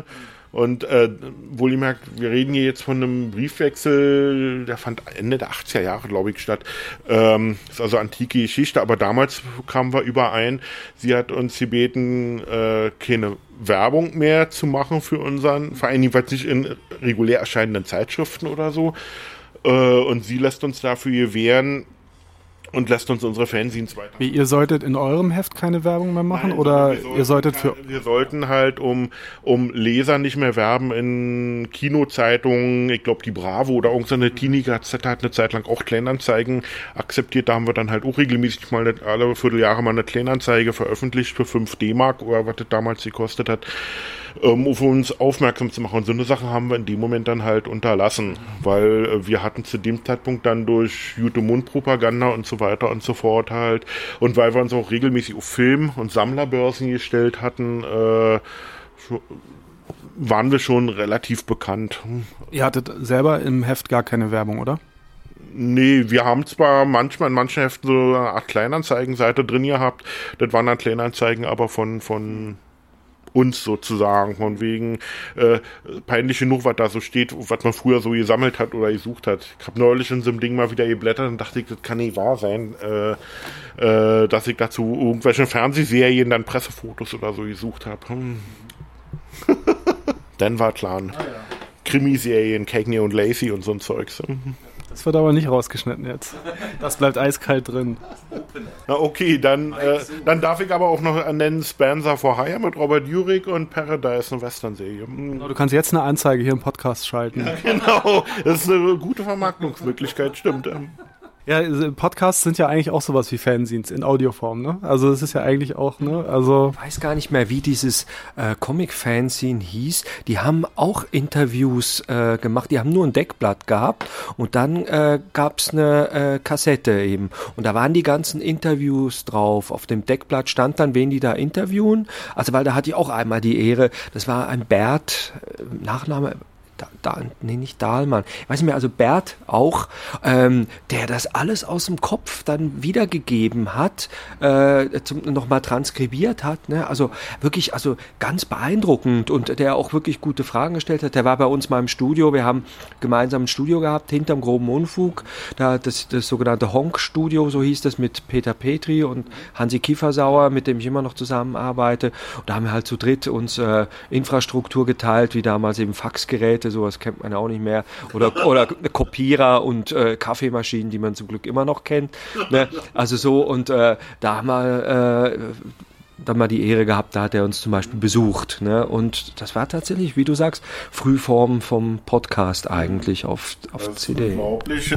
Und wohlgemerkt, wir reden hier jetzt von einem Briefwechsel, der fand Ende der 80er Jahre, glaube ich, statt. Ist also antike Geschichte, aber damals kamen wir überein, sie hat uns gebeten, keine Werbung mehr zu machen für unseren Verein, jedenfalls nicht in regulär erscheinenden Zeitschriften oder so. Und sie lässt uns dafür gewähren und lässt uns unsere Fanzines weiter. Wie, ihr solltet in eurem Heft keine Werbung mehr machen? Nein, oder ihr solltet für... Wir sollten halt um Leser nicht mehr werben in Kinozeitungen. Ich glaube, die Bravo oder irgendeine Teenie-Gazette hat eine Zeit lang auch Kleinanzeigen akzeptiert. Da haben wir dann halt auch regelmäßig mal alle Vierteljahre mal eine Kleinanzeige veröffentlicht für 5 D-Mark oder was das damals gekostet hat, um uns aufmerksam zu machen. Und so eine Sache haben wir in dem Moment dann halt unterlassen, weil wir hatten zu dem Zeitpunkt dann durch gute Mundpropaganda und so weiter und so fort halt, und weil wir uns auch regelmäßig auf Film- und Sammlerbörsen gestellt hatten, waren wir schon relativ bekannt. Ihr hattet selber im Heft gar keine Werbung, oder? Nee, wir haben zwar manchmal in manchen Heften so eine Art Kleinanzeigenseite drin gehabt, das waren dann Kleinanzeigen, aber von uns sozusagen, von wegen peinlich genug, was da so steht, was man früher so gesammelt hat oder gesucht hat. Ich habe neulich in so einem Ding mal wieder geblättert und dachte, das kann nicht wahr sein, dass ich dazu irgendwelche Fernsehserien dann Pressefotos oder so gesucht habe. Dann war klar. Ah, ja. Krimiserien, Cagney und Lacey und so ein Zeugs. Das wird aber nicht rausgeschnitten jetzt. Das bleibt eiskalt drin. Na okay, dann darf ich aber auch noch nennen Spencer for Hire mit Robert Urich und Paradise, eine Western-Serie. Du kannst jetzt eine Anzeige hier im Podcast schalten. Ja, genau, das ist eine gute Vermarktungsmöglichkeit, stimmt. Ja, Podcasts sind ja eigentlich auch sowas wie Fanzines in Audioform, ne? Also es ist ja eigentlich auch, ne? Also ich weiß gar nicht mehr, wie dieses Comic-Fanzine hieß. Die haben auch Interviews gemacht. Die haben nur ein Deckblatt gehabt und dann gab's eine Kassette eben. Und da waren die ganzen Interviews drauf. Auf dem Deckblatt stand dann, wen die da interviewen. Also weil da hatte ich auch einmal die Ehre. Das war ein Bert, Nachname... nicht Dahlmann, ich weiß nicht mehr, also Bert auch, der das alles aus dem Kopf dann wiedergegeben hat, nochmal transkribiert hat, ne? Also wirklich, also ganz beeindruckend, und der auch wirklich gute Fragen gestellt hat. Der war bei uns mal im Studio, wir haben gemeinsam ein Studio gehabt, hinterm groben Unfug, da das sogenannte Honk-Studio, so hieß das, mit Peter Petri und Hansi Kiefersauer, mit dem ich immer noch zusammenarbeite, und da haben wir halt zu dritt uns Infrastruktur geteilt, wie damals eben Faxgeräte, sowas kennt man ja auch nicht mehr, oder Kopierer und Kaffeemaschinen, die man zum Glück immer noch kennt, ne? Also so, und da haben wir dann mal die Ehre gehabt, da hat er uns zum Beispiel besucht, ne? Und das war tatsächlich, wie du sagst, Frühform vom Podcast eigentlich auf CD. Unglaublich,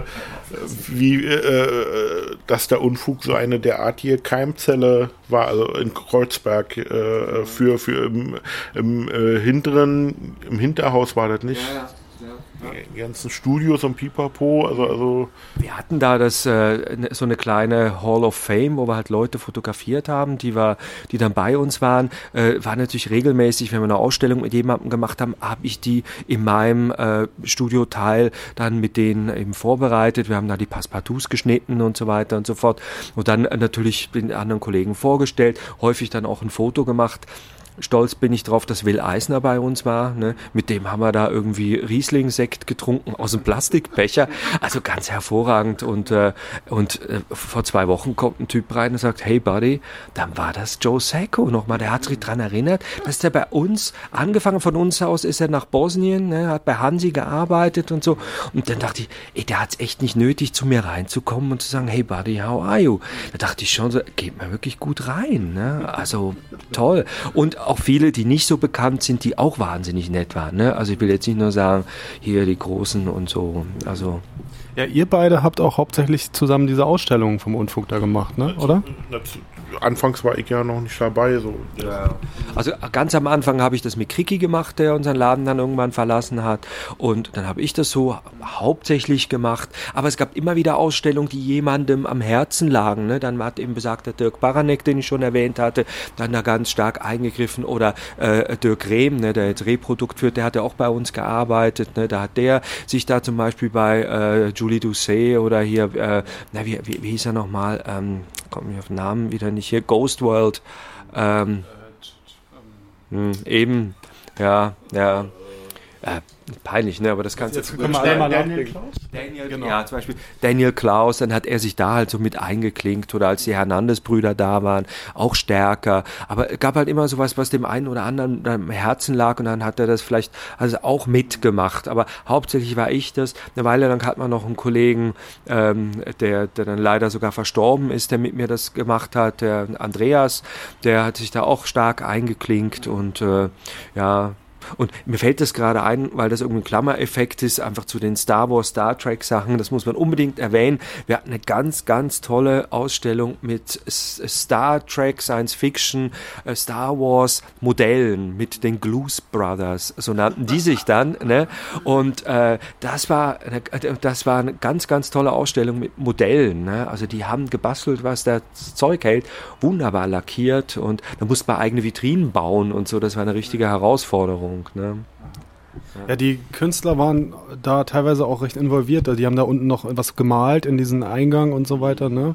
dass der Unfug so eine derartige Keimzelle war, also in Kreuzberg, für im Hinterhaus war das nicht. Ja. Die ganzen Studios und Pipapo, also wir hatten da so eine kleine Hall of Fame, wo wir halt Leute fotografiert haben, die dann bei uns waren. War natürlich regelmäßig, wenn wir eine Ausstellung mit jemandem gemacht haben, habe ich die in meinem Studioteil dann mit denen eben vorbereitet. Wir haben da die Passepartouts geschnitten und so weiter und so fort. Und dann natürlich den anderen Kollegen vorgestellt, häufig dann auch ein Foto gemacht. Stolz bin ich drauf, dass Will Eisner bei uns war, ne? Mit dem haben wir da irgendwie Riesling-Sekt getrunken aus dem Plastikbecher, also ganz hervorragend, und vor 2 Wochen kommt ein Typ rein und sagt, hey Buddy, dann war das Joe Sacco nochmal, der hat sich dran erinnert, dass der bei uns, angefangen von uns aus, ist er nach Bosnien, ne? Hat bei Hansi gearbeitet und so, und dann dachte ich, der hat's echt nicht nötig, zu mir reinzukommen und zu sagen, hey Buddy, how are you? Da dachte ich schon so, geht mir wirklich gut rein, ne? Also toll. Und auch viele, die nicht so bekannt sind, die auch wahnsinnig nett waren, ne? Also ich will jetzt nicht nur sagen, hier die Großen und so, also... Ja, ihr beide habt auch hauptsächlich zusammen diese Ausstellung vom Unfug da gemacht, ne? Oder? Anfangs war ich ja noch nicht dabei. So. Ja. Also ganz am Anfang habe ich das mit Kriki gemacht, der unseren Laden dann irgendwann verlassen hat. Und dann habe ich das so hauptsächlich gemacht. Aber es gab immer wieder Ausstellungen, die jemandem am Herzen lagen, ne? Dann hat eben besagter Dirk Baranek, den ich schon erwähnt hatte, dann da ganz stark eingegriffen. Oder Dirk Rehm, ne, der jetzt Reprodukt führt, der hat ja auch bei uns gearbeitet. Ne? Da hat der sich da zum Beispiel bei Julie Doucet oder hier, wie hieß er nochmal, kommt mir auf den Namen wieder nicht, hier, Ghost World, eben, Ja. Peinlich, ne? Aber das kannst du jetzt können wir alle mal nachdenken. Genau. Ja, zum Beispiel Daniel Klaus, dann hat er sich da halt so mit eingeklinkt, oder als die Hernandez-Brüder da waren, auch stärker. Aber es gab halt immer sowas, was dem einen oder anderen am Herzen lag, und dann hat er das vielleicht also auch mitgemacht. Aber hauptsächlich war ich das. Eine Weile lang hat man noch einen Kollegen, der dann leider sogar verstorben ist, der mit mir das gemacht hat, der Andreas, der hat sich da auch stark eingeklinkt, und und mir fällt das gerade ein, weil das irgendwie ein Klammereffekt ist, einfach zu den Star Wars, Star Trek Sachen, das muss man unbedingt erwähnen. Wir hatten eine ganz, ganz tolle Ausstellung mit Star Trek, Science Fiction, Star Wars Modellen mit den Blues Brothers, so nannten die sich dann, ne? Und das war eine ganz, ganz tolle Ausstellung mit Modellen, ne? Also die haben gebastelt, was das Zeug hält, wunderbar lackiert, und da musste man eigene Vitrinen bauen und so, das war eine richtige Herausforderung. Ne? Ja, die Künstler waren da teilweise auch recht involviert. Die haben da unten noch was gemalt in diesen Eingang und so weiter. Ne?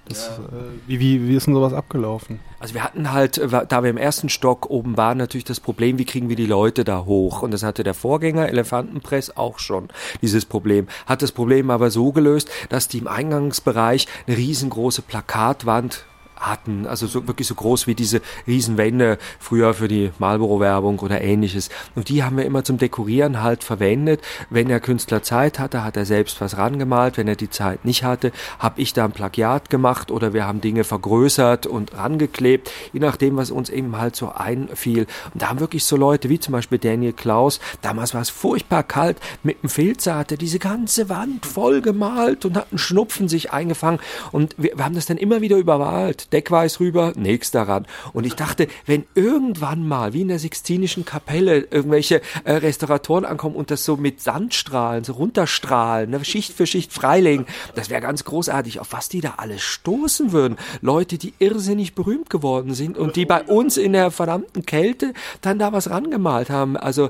Wie ist denn sowas abgelaufen? Also wir hatten halt, da wir im ersten Stock oben waren, natürlich das Problem, wie kriegen wir die Leute da hoch? Und das hatte der Vorgänger Elefantenpress auch schon, dieses Problem. Hat das Problem aber so gelöst, dass die im Eingangsbereich eine riesengroße Plakatwand hatten, also wirklich so groß wie diese Riesenwände früher für die Marlboro-Werbung oder ähnliches. Und die haben wir immer zum Dekorieren halt verwendet. Wenn der Künstler Zeit hatte, hat er selbst was rangemalt. Wenn er die Zeit nicht hatte, habe ich da ein Plagiat gemacht, oder wir haben Dinge vergrößert und rangeklebt, je nachdem, was uns eben halt so einfiel. Und da haben wirklich so Leute wie zum Beispiel Daniel Klaus, damals war es furchtbar kalt, mit dem Filzer hat er diese ganze Wand voll gemalt und hat einen Schnupfen sich eingefangen, und wir haben das dann immer wieder übermalt. Deckweiß rüber, nächster ran. Und ich dachte, wenn irgendwann mal, wie in der Sixtinischen Kapelle, irgendwelche Restauratoren ankommen und das so mit Sandstrahlen, so runterstrahlen, ne, Schicht für Schicht freilegen, das wäre ganz großartig, auf was die da alles stoßen würden. Leute, die irrsinnig berühmt geworden sind und die bei uns in der verdammten Kälte dann da was rangemalt haben. Also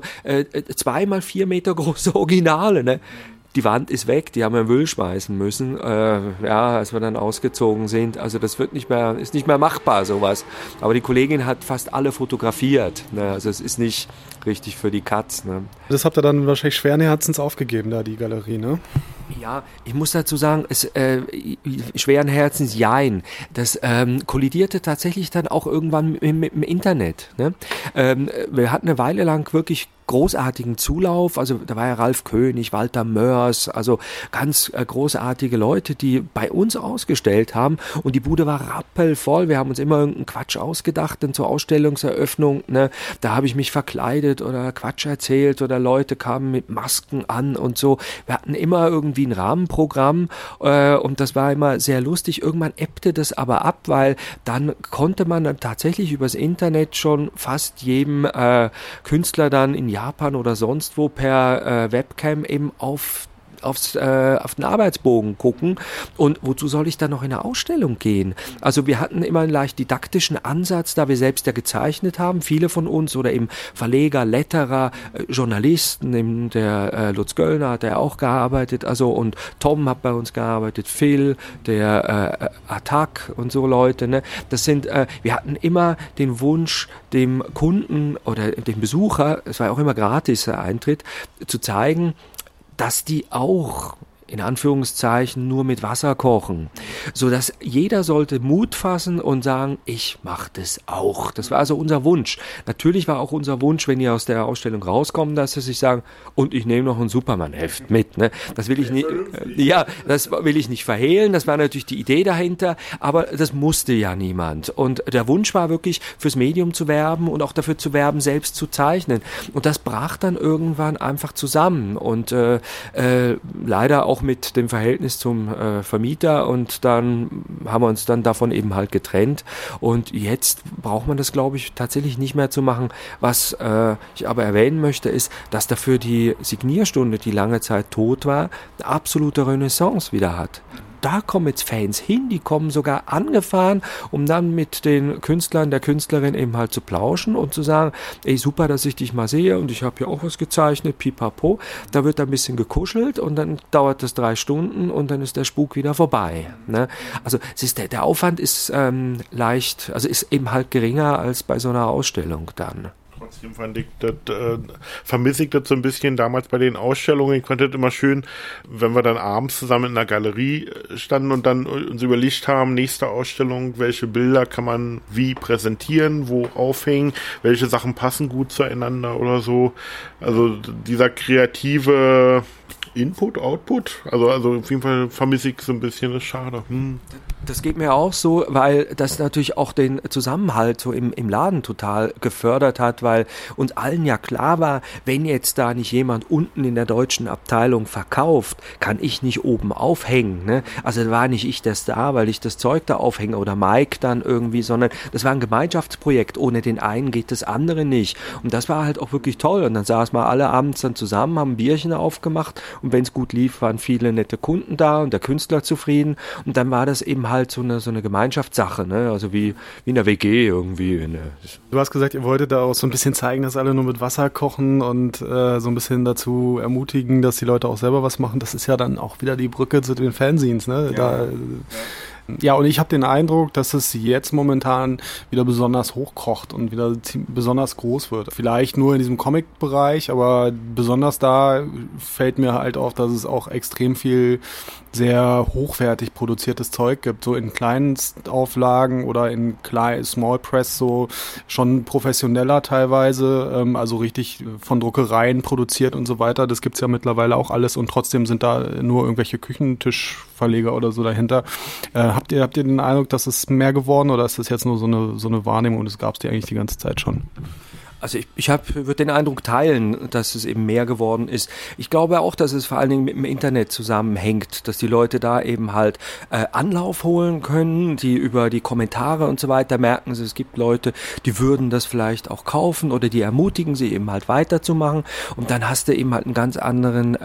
2 mal 4 Meter große Originale, ne? Die Wand ist weg, die haben wir in Müll schmeißen müssen, als wir dann ausgezogen sind. Also das ist nicht mehr machbar, sowas. Aber die Kollegin hat fast alle fotografiert. Ne? Also es ist nicht richtig für die Katz. Ne? Das habt ihr dann wahrscheinlich schweren Herzens aufgegeben, da die Galerie, ne? Ja, ich muss dazu sagen, schweren Herzens, jein. Das kollidierte tatsächlich dann auch irgendwann mit dem Internet. Ne? Wir hatten eine Weile lang wirklich großartigen Zulauf, also da war ja Ralf König, Walter Mörs, also ganz großartige Leute, die bei uns ausgestellt haben, und die Bude war rappelvoll. Wir haben uns immer irgendeinen Quatsch ausgedacht, denn zur Ausstellungseröffnung, ne, da habe ich mich verkleidet oder Quatsch erzählt, oder Leute kamen mit Masken an und so. Wir hatten immer irgendwie ein Rahmenprogramm, und das war immer sehr lustig. Irgendwann ebbte das aber ab, weil dann konnte man dann tatsächlich übers Internet schon fast jedem Künstler dann in Japan oder sonst wo per Webcam eben auf den Arbeitsbogen gucken. Und wozu soll ich dann noch in eine Ausstellung gehen? Also wir hatten immer einen leicht didaktischen Ansatz, da wir selbst ja gezeichnet haben, viele von uns, oder eben Verleger, Letterer, Journalisten, eben der Lutz Göllner hat er auch gearbeitet, also, und Tom hat bei uns gearbeitet, Phil, der Attack und so Leute, ne? Das sind, wir hatten immer den Wunsch, dem Kunden oder dem Besucher, es war ja auch immer gratis der Eintritt, zu zeigen, dass die auch in Anführungszeichen nur mit Wasser kochen, so dass jeder sollte Mut fassen und sagen, ich mache das auch. Das war also unser Wunsch. Natürlich war auch unser Wunsch, wenn die aus der Ausstellung rauskommen, dass sie sich sagen, und ich nehme noch ein Superman-Heft mit. Ne? Das will ich nicht, das will ich nicht verhehlen. Das war natürlich die Idee dahinter, aber das musste ja niemand. Und der Wunsch war wirklich, fürs Medium zu werben und auch dafür zu werben, selbst zu zeichnen. Und das brach dann irgendwann einfach zusammen, und leider auch mit dem Verhältnis zum Vermieter, und dann haben wir uns dann davon eben halt getrennt, und jetzt braucht man das, glaube ich, tatsächlich nicht mehr zu machen. Was ich aber erwähnen möchte, ist, dass dafür die Signierstunde, die lange Zeit tot war, eine absolute Renaissance wieder hat. Da kommen jetzt Fans hin, die kommen sogar angefahren, um dann mit den Künstlern, der Künstlerin eben halt zu plauschen und zu sagen, ey, super, dass ich dich mal sehe, und ich habe ja auch was gezeichnet, pipapo. Da wird ein bisschen gekuschelt, und dann dauert das 3 Stunden, und dann ist der Spuk wieder vorbei. Ne? Also es ist der Aufwand ist leicht, also ist eben halt geringer als bei so einer Ausstellung dann. Trotzdem vermisse ich das so ein bisschen damals bei den Ausstellungen. Ich fand das immer schön, wenn wir dann abends zusammen in der Galerie standen und dann uns überlegt haben, nächste Ausstellung, welche Bilder kann man wie präsentieren, wo aufhängen, welche Sachen passen gut zueinander oder so. Also dieser kreative Input, Output, also auf jeden Fall vermisse ich so ein bisschen, das ist schade. Das geht mir auch so, weil das natürlich auch den Zusammenhalt so im Laden total gefördert hat, weil uns allen ja klar war, wenn jetzt da nicht jemand unten in der deutschen Abteilung verkauft, kann ich nicht oben aufhängen. Ne? Also war nicht ich der Star, weil ich das Zeug da aufhänge oder Mike dann irgendwie, sondern das war ein Gemeinschaftsprojekt. Ohne den einen geht das andere nicht. Und das war halt auch wirklich toll. Und dann saßen wir alle abends dann zusammen, haben ein Bierchen aufgemacht und wenn es gut lief, waren viele nette Kunden da und der Künstler zufrieden. Und dann war das eben halt so eine Gemeinschaftssache, ne? Also wie in der WG irgendwie. Du hast gesagt, ihr wolltet da auch so ein bisschen zeigen, dass alle nur mit Wasser kochen und so ein bisschen dazu ermutigen, dass die Leute auch selber was machen. Das ist ja dann auch wieder die Brücke zu den Fanzines, ne? Ja, und ich habe den Eindruck, dass es jetzt momentan wieder besonders hochkocht und wieder besonders groß wird. Vielleicht nur in diesem Comic-Bereich, aber besonders da fällt mir halt auf, dass es auch extrem viel sehr hochwertig produziertes Zeug gibt, so in Kleinstauflagen oder in Small Press, so schon professioneller teilweise, also richtig von Druckereien produziert und so weiter. Das gibt's ja mittlerweile auch alles und trotzdem sind da nur irgendwelche Küchentischverleger oder so dahinter. Habt ihr den Eindruck, dass es mehr geworden oder ist das jetzt nur so eine Wahrnehmung und das gab's die eigentlich die ganze Zeit schon? Also ich würde den Eindruck teilen, dass es eben mehr geworden ist. Ich glaube auch, dass es vor allen Dingen mit dem Internet zusammenhängt, dass die Leute da eben halt Anlauf holen können, die über die Kommentare und so weiter merken, es gibt Leute, die würden das vielleicht auch kaufen oder die ermutigen sie eben halt weiterzumachen und dann hast du eben halt einen ganz anderen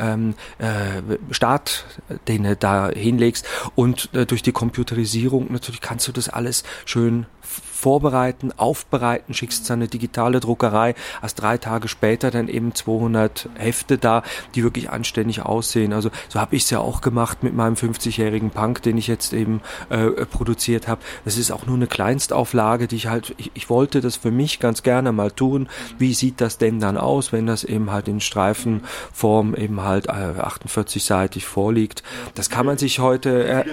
Start, den du da hinlegst und durch die Computerisierung natürlich kannst du das alles schön vorbereiten, aufbereiten, schickst eine digitale Druckerei, hast 3 Tage später dann eben 200 Hefte da, die wirklich anständig aussehen. Also so habe ich es ja auch gemacht mit meinem 50-jährigen Punk, den ich jetzt eben produziert habe. Das ist auch nur eine Kleinstauflage, die ich wollte das für mich ganz gerne mal tun. Wie sieht das denn dann aus, wenn das eben halt in Streifenform eben halt 48-seitig vorliegt? Das kann man sich heute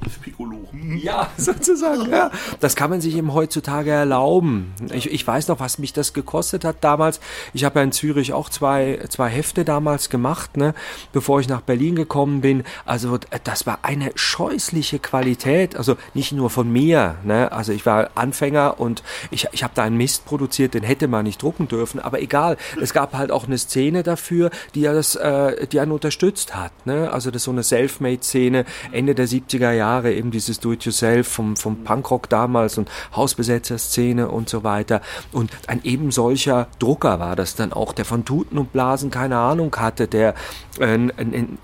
ja, sozusagen, ja. Das kann man sich eben heutzutage erlauben. Ich weiß noch, was mich das gekostet hat damals. Ich habe ja in Zürich auch zwei Hefte damals gemacht, ne, bevor ich nach Berlin gekommen bin. Also das war eine scheußliche Qualität, also nicht nur von mir, ne, also ich war Anfänger und ich habe da einen Mist produziert, den hätte man nicht drucken dürfen, aber egal, es gab halt auch eine Szene dafür, die einen unterstützt hat, ne, also das ist so eine Selfmade-Szene, Ende der 70er Jahre, eben dieses Do-it-yourself vom Punkrock damals und Hausbesetzer-Szene und so weiter. Und ein eben solcher Drucker war das dann auch, der von Tuten und Blasen keine Ahnung hatte, der ein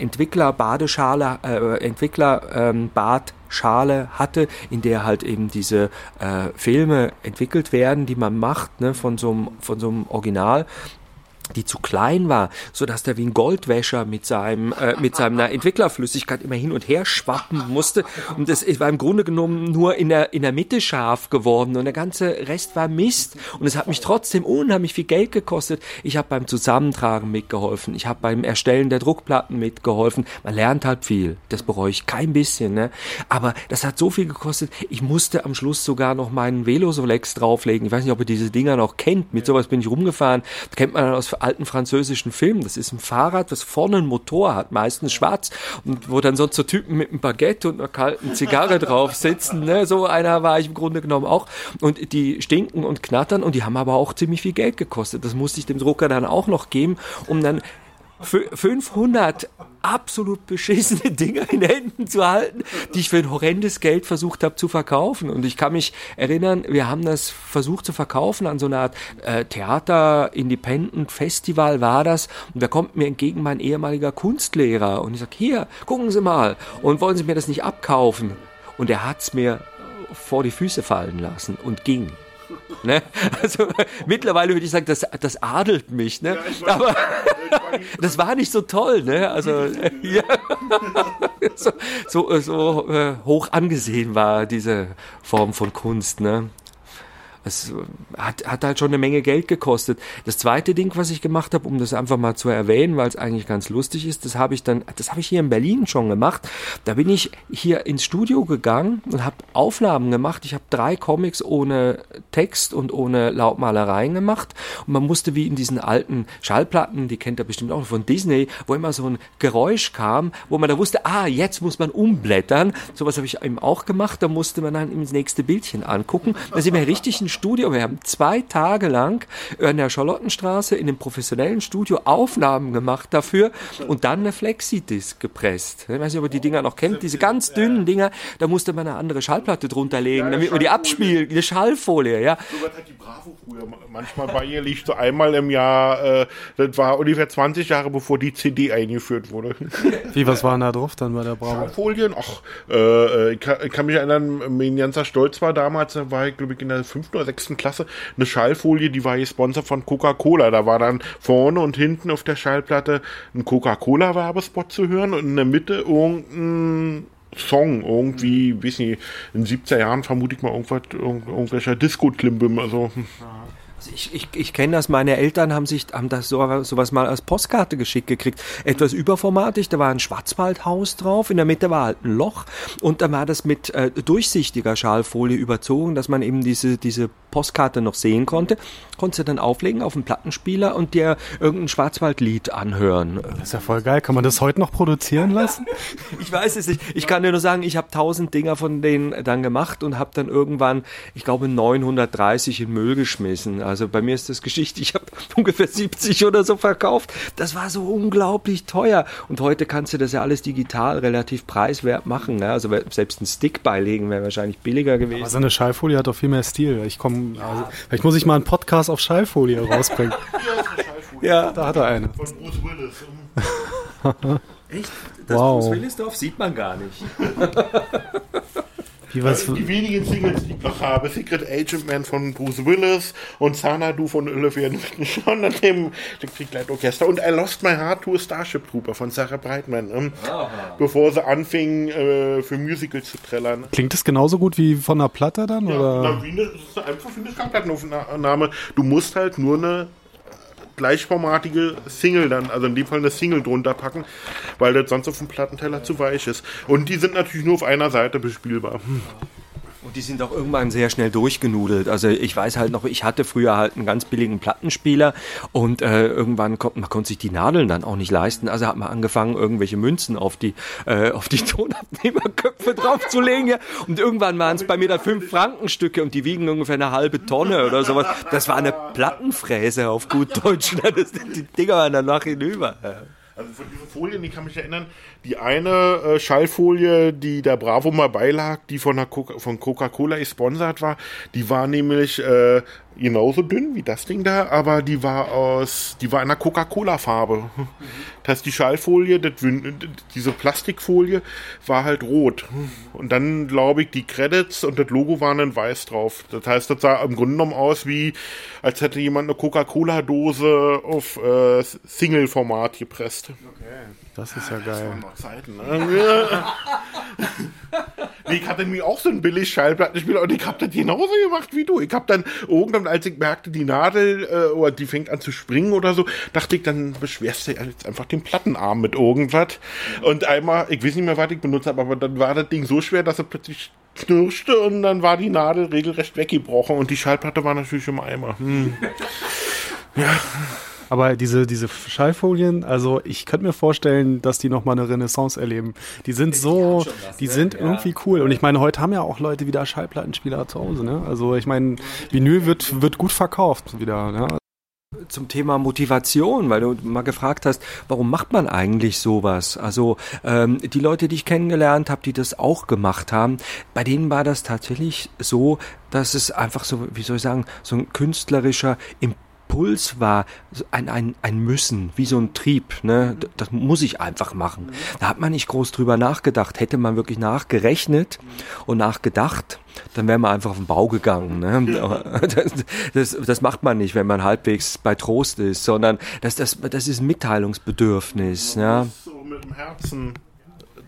Badschale hatte, in der halt eben diese Filme entwickelt werden, die man macht, ne, von so einem Original, die zu klein war, so dass der wie ein Goldwäscher mit seiner Entwicklerflüssigkeit immer hin und her schwappen musste und das war im Grunde genommen nur in der Mitte scharf geworden und der ganze Rest war Mist und es hat mich trotzdem unheimlich viel Geld gekostet. Ich habe beim Zusammentragen mitgeholfen, ich habe beim Erstellen der Druckplatten mitgeholfen. Man lernt halt viel, das bereue ich kein bisschen, ne? Aber das hat so viel gekostet, ich musste am Schluss sogar noch meinen Velosolex drauflegen. Ich weiß nicht, ob ihr diese Dinger noch kennt, mit sowas bin ich rumgefahren, das kennt man dann aus alten französischen Filmen. Das ist ein Fahrrad, das vorne einen Motor hat, meistens schwarz, und wo dann sonst so Typen mit einem Baguette und einer kalten Zigarre drauf sitzen. Ne? So einer war ich im Grunde genommen auch. Und die stinken und knattern und die haben aber auch ziemlich viel Geld gekostet. Das musste ich dem Drucker dann auch noch geben, um dann 500 absolut beschissene Dinger in Händen zu halten, die ich für ein horrendes Geld versucht habe zu verkaufen. Und ich kann mich erinnern, wir haben das versucht zu verkaufen an so einer Art Theater-Independent-Festival war das. Und da kommt mir entgegen mein ehemaliger Kunstlehrer und ich sage, hier, gucken Sie mal. Und wollen Sie mir das nicht abkaufen? Und er hat's mir vor die Füße fallen lassen und ging. Ne? Also mittlerweile würde ich sagen, das adelt mich, ne? Aber das war nicht so toll, ne? Also ja, so hoch angesehen war diese Form von Kunst, ne? es hat halt schon eine Menge Geld gekostet. Das zweite Ding, was ich gemacht habe, um das einfach mal zu erwähnen, weil es eigentlich ganz lustig ist, das habe ich hier in Berlin schon gemacht. Da bin ich hier ins Studio gegangen und habe Aufnahmen gemacht. Ich habe 3 Comics ohne Text und ohne Lautmalereien gemacht. Und man musste wie in diesen alten Schallplatten, die kennt ihr bestimmt auch von Disney, wo immer so ein Geräusch kam, wo man da wusste, jetzt muss man umblättern. Sowas habe ich eben auch gemacht. Da musste man dann ins nächste Bildchen angucken. Da sind wir richtig im Studio. Wir haben 2 Tage lang in der Charlottenstraße in einem professionellen Studio Aufnahmen gemacht dafür und dann eine Flexidisc gepresst. Ich weiß nicht, ob ihr die Dinger noch kennt. Diese ganz dünnen Dinger, da musste man eine andere Schallplatte drunter legen, damit man die abspielt. Eine Schallfolie, ja. So was hat die Bravo früher manchmal bei ihr liegt, so einmal im Jahr. Das war ungefähr 20 Jahre, bevor die CD eingeführt wurde. Wie, was war denn da drauf dann bei der Bravo? Schallfolien? Ich kann mich erinnern, mein ganzer Stolz war damals, da war ich glaube ich in der 5. oder 6. Klasse, eine Schallfolie, die war gesponsert von Coca-Cola. Da war dann vorne und hinten auf der Schallplatte ein Coca-Cola-Werbespot zu hören und in der Mitte irgendein Song, irgendwie, weiß nicht, in den 70er Jahren vermute ich mal irgendwelcher Disco-Klimbim, also. Also ich kenne das, meine Eltern haben das sowas mal als Postkarte geschickt gekriegt. Etwas überformatig, da war ein Schwarzwaldhaus drauf, in der Mitte war halt ein Loch und dann war das mit durchsichtiger Schallfolie überzogen, dass man eben diese Postkarte noch sehen konnte. Konntest du dann auflegen auf den Plattenspieler und dir irgendein Schwarzwaldlied anhören. Das ist ja voll geil. Kann man das heute noch produzieren lassen? Ich weiß es nicht. Ich kann dir nur sagen, ich habe 1000 Dinger von denen dann gemacht und habe dann irgendwann, ich glaube 930 in Müll geschmissen. Also bei mir ist das Geschichte, ich habe ungefähr 70 oder so verkauft. Das war so unglaublich teuer. Und heute kannst du das ja alles digital relativ preiswert machen. Ne? Also selbst einen Stick beilegen wäre wahrscheinlich billiger gewesen. Aber so eine Schallfolie hat doch viel mehr Stil. Vielleicht muss ich mal einen Podcast auf Schallfolie rausbringen. Ja, da hat er eine. Von Bruce Willis. Echt? Das Wow. Bruce Willis drauf sieht man gar nicht. Die wenigen Singles, die ich noch habe, Secret Agent Man von Bruce Willis und Xanadu von Olivia Newton-John, dann dem Kriegleitorchester und I Lost My Heart to a Starship Trooper von Sarah Brightman, bevor sie anfing, für Musicals zu trällern. Klingt das genauso gut wie von einer Platte dann? Ja, oder? das ist einfach wie eine Schallplattenaufnahme. Du musst halt nur eine gleichformatige Single dann, also in dem Fall eine Single drunter packen, weil das sonst auf dem Plattenteller zu weich ist. Und die sind natürlich nur auf einer Seite bespielbar. Und die sind auch irgendwann sehr schnell durchgenudelt. Also ich weiß halt noch, ich hatte früher halt einen ganz billigen Plattenspieler und irgendwann man konnte sich die Nadeln dann auch nicht leisten. Also hat man angefangen, irgendwelche Münzen auf die Tonabnehmerköpfe draufzulegen. Ja. Und irgendwann waren es bei mir dann 5-Franken-Stücke und die wiegen ungefähr eine halbe Tonne oder sowas. Das war eine Plattenfräse auf gut Deutsch. Die Dinger waren danach hinüber. Also von diesen Folien, ich kann mich erinnern, die eine Schallfolie, die der Bravo mal beilag, die von Coca-Cola gesponsert war, die war nämlich genauso dünn wie das Ding da, aber die war in einer Coca-Cola-Farbe. Das heißt, die Schallfolie, diese Plastikfolie war halt rot. Und dann, glaube ich, die Credits und das Logo waren in weiß drauf. Das heißt, das sah im Grunde genommen aus wie, als hätte jemand eine Coca-Cola-Dose auf Single-Format gepresst. Okay. Das ist ja geil. Das waren noch Zeiten, ne? Ich hatte nämlich auch so einen billig Schallplattenspieler und ich hab das genauso gemacht wie du. Ich hab dann irgendwann, als ich merkte, die Nadel oder die fängt an zu springen oder so, dachte ich, dann beschwerst du jetzt einfach den Plattenarm mit irgendwas. Und einmal, ich weiß nicht mehr, was ich benutzt habe, aber dann war das Ding so schwer, dass es plötzlich knirschte und dann war die Nadel regelrecht weggebrochen und die Schallplatte war natürlich im Eimer. Ja. Aber diese Schallfolien, also ich könnte mir vorstellen, dass die nochmal eine Renaissance erleben. Die sind irgendwie cool. Und ich meine, heute haben ja auch Leute wieder Schallplattenspieler zu Hause, ne? Also ich meine, Vinyl wird gut verkauft wieder, ne? Zum Thema Motivation, weil du mal gefragt hast, warum macht man eigentlich sowas? Also die Leute, die ich kennengelernt habe, die das auch gemacht haben, bei denen war das tatsächlich so, dass es einfach so, wie soll ich sagen, so ein künstlerischer Impuls war, ein Müssen, wie so ein Trieb, ne? Das muss ich einfach machen. Da hat man nicht groß drüber nachgedacht. Hätte man wirklich nachgerechnet und nachgedacht, dann wäre man einfach auf den Bau gegangen. Ne? Das macht man nicht, wenn man halbwegs bei Trost ist, sondern das ist ein Mitteilungsbedürfnis. Ja. So mit dem Herzen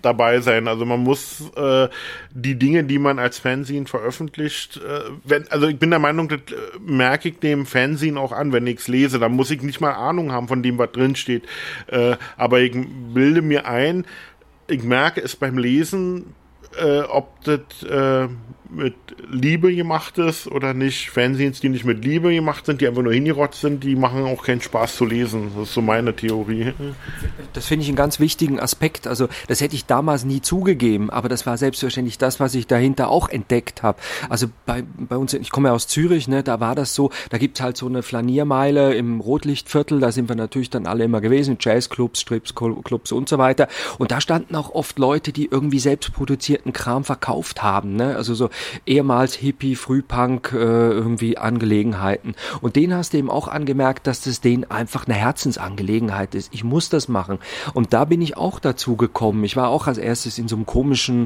dabei sein. Also man muss die Dinge, die man als Fanzine veröffentlicht, also ich bin der Meinung, das merke ich dem Fanzine auch an, wenn ich es lese. Da muss ich nicht mal Ahnung haben von dem, was drin steht. Aber ich bilde mir ein, ich merke es beim Lesen, ob das mit Liebe gemacht ist oder nicht. Fanzines, die nicht mit Liebe gemacht sind, die einfach nur hingerotzt sind, die machen auch keinen Spaß zu lesen. Das ist so meine Theorie. Das finde ich einen ganz wichtigen Aspekt. Also das hätte ich damals nie zugegeben, aber das war selbstverständlich das, was ich dahinter auch entdeckt habe. Also bei uns, ich komme ja aus Zürich, ne, da war das so, da gibt's halt so eine Flaniermeile im Rotlichtviertel, da sind wir natürlich dann alle immer gewesen, Jazzclubs, Stripclubs und so weiter. Und da standen auch oft Leute, die irgendwie selbst produzierten Kram verkauft haben, ne? Also so ehemals Hippie, Frühpunk, irgendwie Angelegenheiten. Und denen hast du eben auch angemerkt, dass das denen einfach eine Herzensangelegenheit ist. Ich muss das machen. Und da bin ich auch dazu gekommen. Ich war auch als erstes in so einem komischen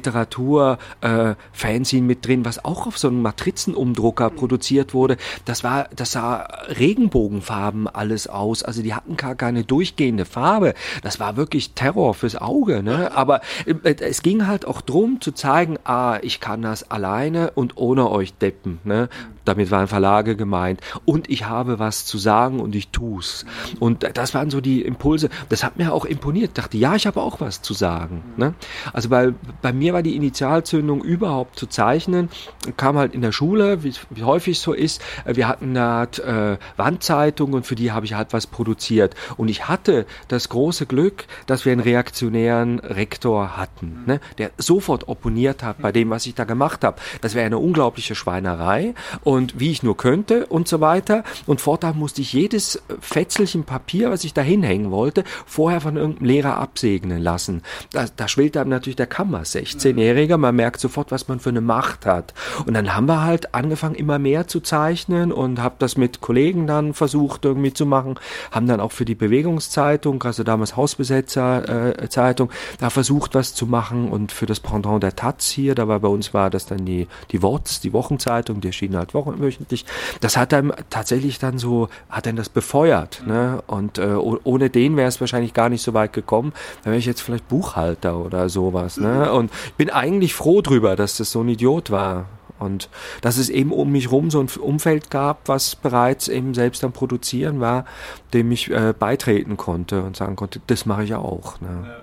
Literatur-Fanzine mit drin, was auch auf so einem Matrizenumdrucker produziert wurde. Das sah Regenbogenfarben alles aus. Also die hatten gar keine durchgehende Farbe. Das war wirklich Terror fürs Auge, ne? Aber es ging halt auch drum zu zeigen, ich kann das alleine und ohne euch Deppen, ne? Damit waren Verlage gemeint. Und ich habe was zu sagen und ich tu's. Und das waren so die Impulse. Das hat mir auch imponiert. Ich dachte, ja, ich habe auch was zu sagen, ne? Also bei mir war die Initialzündung überhaupt zu zeichnen. Kam halt in der Schule, wie häufig so ist. Wir hatten eine Art Wandzeitung und für die habe ich halt was produziert. Und ich hatte das große Glück, dass wir einen reaktionären Rektor hatten, ne? Der sofort opponiert hat bei dem, was ich da gemacht habe. Das wäre eine unglaubliche Schweinerei und wie ich nur könnte und so weiter. Und fortan musste ich jedes Fetzelchen Papier, was ich da hinhängen wollte, vorher von irgendeinem Lehrer absegnen lassen. Da schwillt einem natürlich der Kamm als 16-Jähriger. Man merkt sofort, was man für eine Macht hat. Und dann haben wir halt angefangen, immer mehr zu zeichnen und habe das mit Kollegen dann versucht irgendwie zu machen. Haben dann auch für die Bewegungszeitung, also damals Hausbesetzer-Zeitung, da versucht, was zu machen. Und für das Pendant der Taz hier, da war bei uns war das dann die WOTZ, die Wochenzeitung, die erschien halt wöchentlich. Das hat dann tatsächlich dann so, hat dann das befeuert, ne? Und ohne den wäre es wahrscheinlich gar nicht so weit gekommen. Dann wäre ich jetzt vielleicht Buchhalter oder sowas, ne? Und ich bin eigentlich froh drüber, dass das so ein Idiot war. Und dass es eben um mich rum so ein Umfeld gab, was bereits eben selbst am Produzieren war, dem ich beitreten konnte und sagen konnte, das mache ich auch, ne? Ja.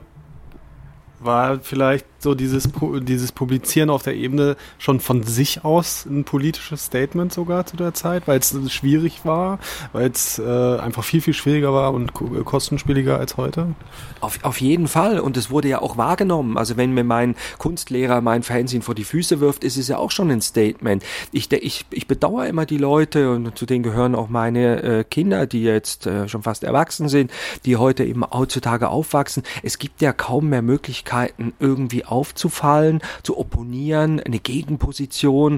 War vielleicht so dieses Publizieren auf der Ebene schon von sich aus ein politisches Statement sogar zu der Zeit, weil es schwierig war, weil es einfach viel, viel schwieriger war und kostenspieliger als heute? Auf jeden Fall. Und es wurde ja auch wahrgenommen. Also wenn mir mein Kunstlehrer mein Fanzine vor die Füße wirft, ist es ja auch schon ein Statement. Ich bedauere immer die Leute, und zu denen gehören auch meine Kinder, die jetzt schon fast erwachsen sind, die heute eben heutzutage aufwachsen. Es gibt ja kaum mehr Möglichkeiten, irgendwie aufzufallen, zu opponieren, eine Gegenposition,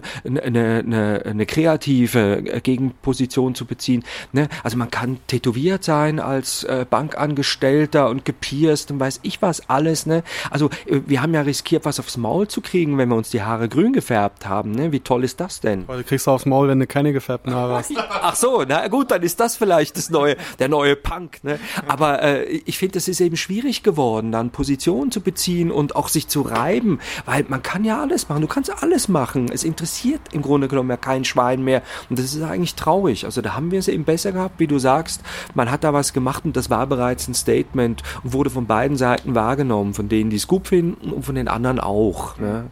eine kreative Gegenposition zu beziehen, ne? Also man kann tätowiert sein als Bankangestellter und gepierst und weiß ich was alles, ne? Also wir haben ja riskiert, was aufs Maul zu kriegen, wenn wir uns die Haare grün gefärbt haben, ne? Wie toll ist das denn? Weil du kriegst aufs Maul, wenn du keine gefärbten Haare hast. Ach so, na gut, dann ist das vielleicht der neue Punk, ne? Aber ich finde, es ist eben schwierig geworden, dann Positionen zu beziehen und auch sich zu reiben, weil man kann ja alles machen, du kannst alles machen, es interessiert im Grunde genommen ja kein Schwein mehr und das ist eigentlich traurig, also da haben wir es eben besser gehabt, wie du sagst, man hat da was gemacht und das war bereits ein Statement und wurde von beiden Seiten wahrgenommen, von denen, die es gut finden und von den anderen auch, ne?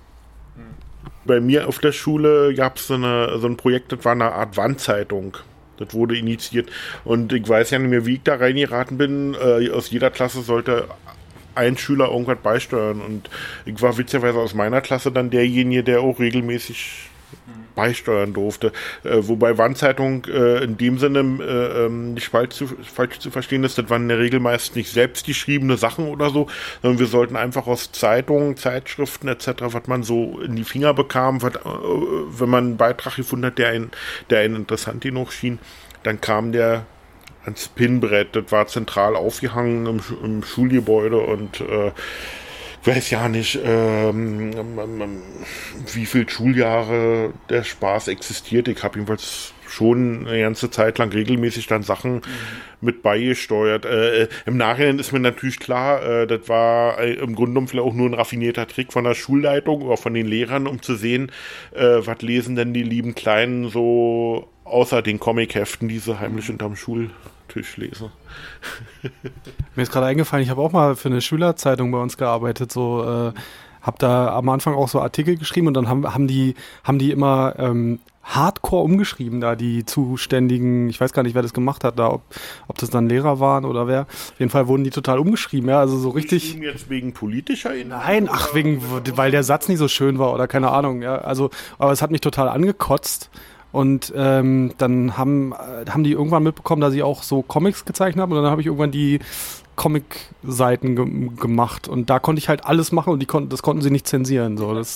Bei mir auf der Schule gab es so ein Projekt, das war eine Art Wandzeitung. Das wurde initiiert und ich weiß ja nicht mehr, wie ich da reingeraten bin, aus jeder Klasse sollte ein Schüler irgendwas beisteuern und ich war witzigerweise aus meiner Klasse dann derjenige, der auch regelmäßig beisteuern durfte. Wobei Wandzeitung in dem Sinne nicht falsch zu verstehen ist, das waren in der Regel meist nicht selbst geschriebene Sachen oder so, sondern wir sollten einfach aus Zeitungen, Zeitschriften etc., was man so in die Finger bekam, wenn man einen Beitrag gefunden hat, der einen interessant genug schien, dann kam der ans Pinnbrett, das war zentral aufgehangen im Schulgebäude und ich weiß ja nicht, wie viele Schuljahre der Spaß existiert. Ich habe jedenfalls schon eine ganze Zeit lang regelmäßig dann Sachen mit beigesteuert. Im Nachhinein ist mir natürlich klar, das war im Grunde genommen vielleicht auch nur ein raffinierter Trick von der Schulleitung oder von den Lehrern, um zu sehen, was lesen denn die lieben Kleinen so außer den Comicheften, die sie heimlich unterm Schultisch lesen. Mir ist gerade eingefallen, ich habe auch mal für eine Schülerzeitung bei uns gearbeitet, so habe da am Anfang auch so Artikel geschrieben und dann haben die immer Hardcore umgeschrieben, da die Zuständigen, ich weiß gar nicht, wer das gemacht hat, da ob das dann Lehrer waren oder wer. Auf jeden Fall wurden die total umgeschrieben, ja, also so richtig. Jetzt wegen politischer Inhalte? Nein, weil der Satz nicht so schön war oder keine Ahnung, ja, also, aber es hat mich total angekotzt. Und dann haben die irgendwann mitbekommen, dass ich auch so Comics gezeichnet habe und dann habe ich irgendwann die Comic-Seiten gemacht und da konnte ich halt alles machen und das konnten sie nicht zensieren. So. Das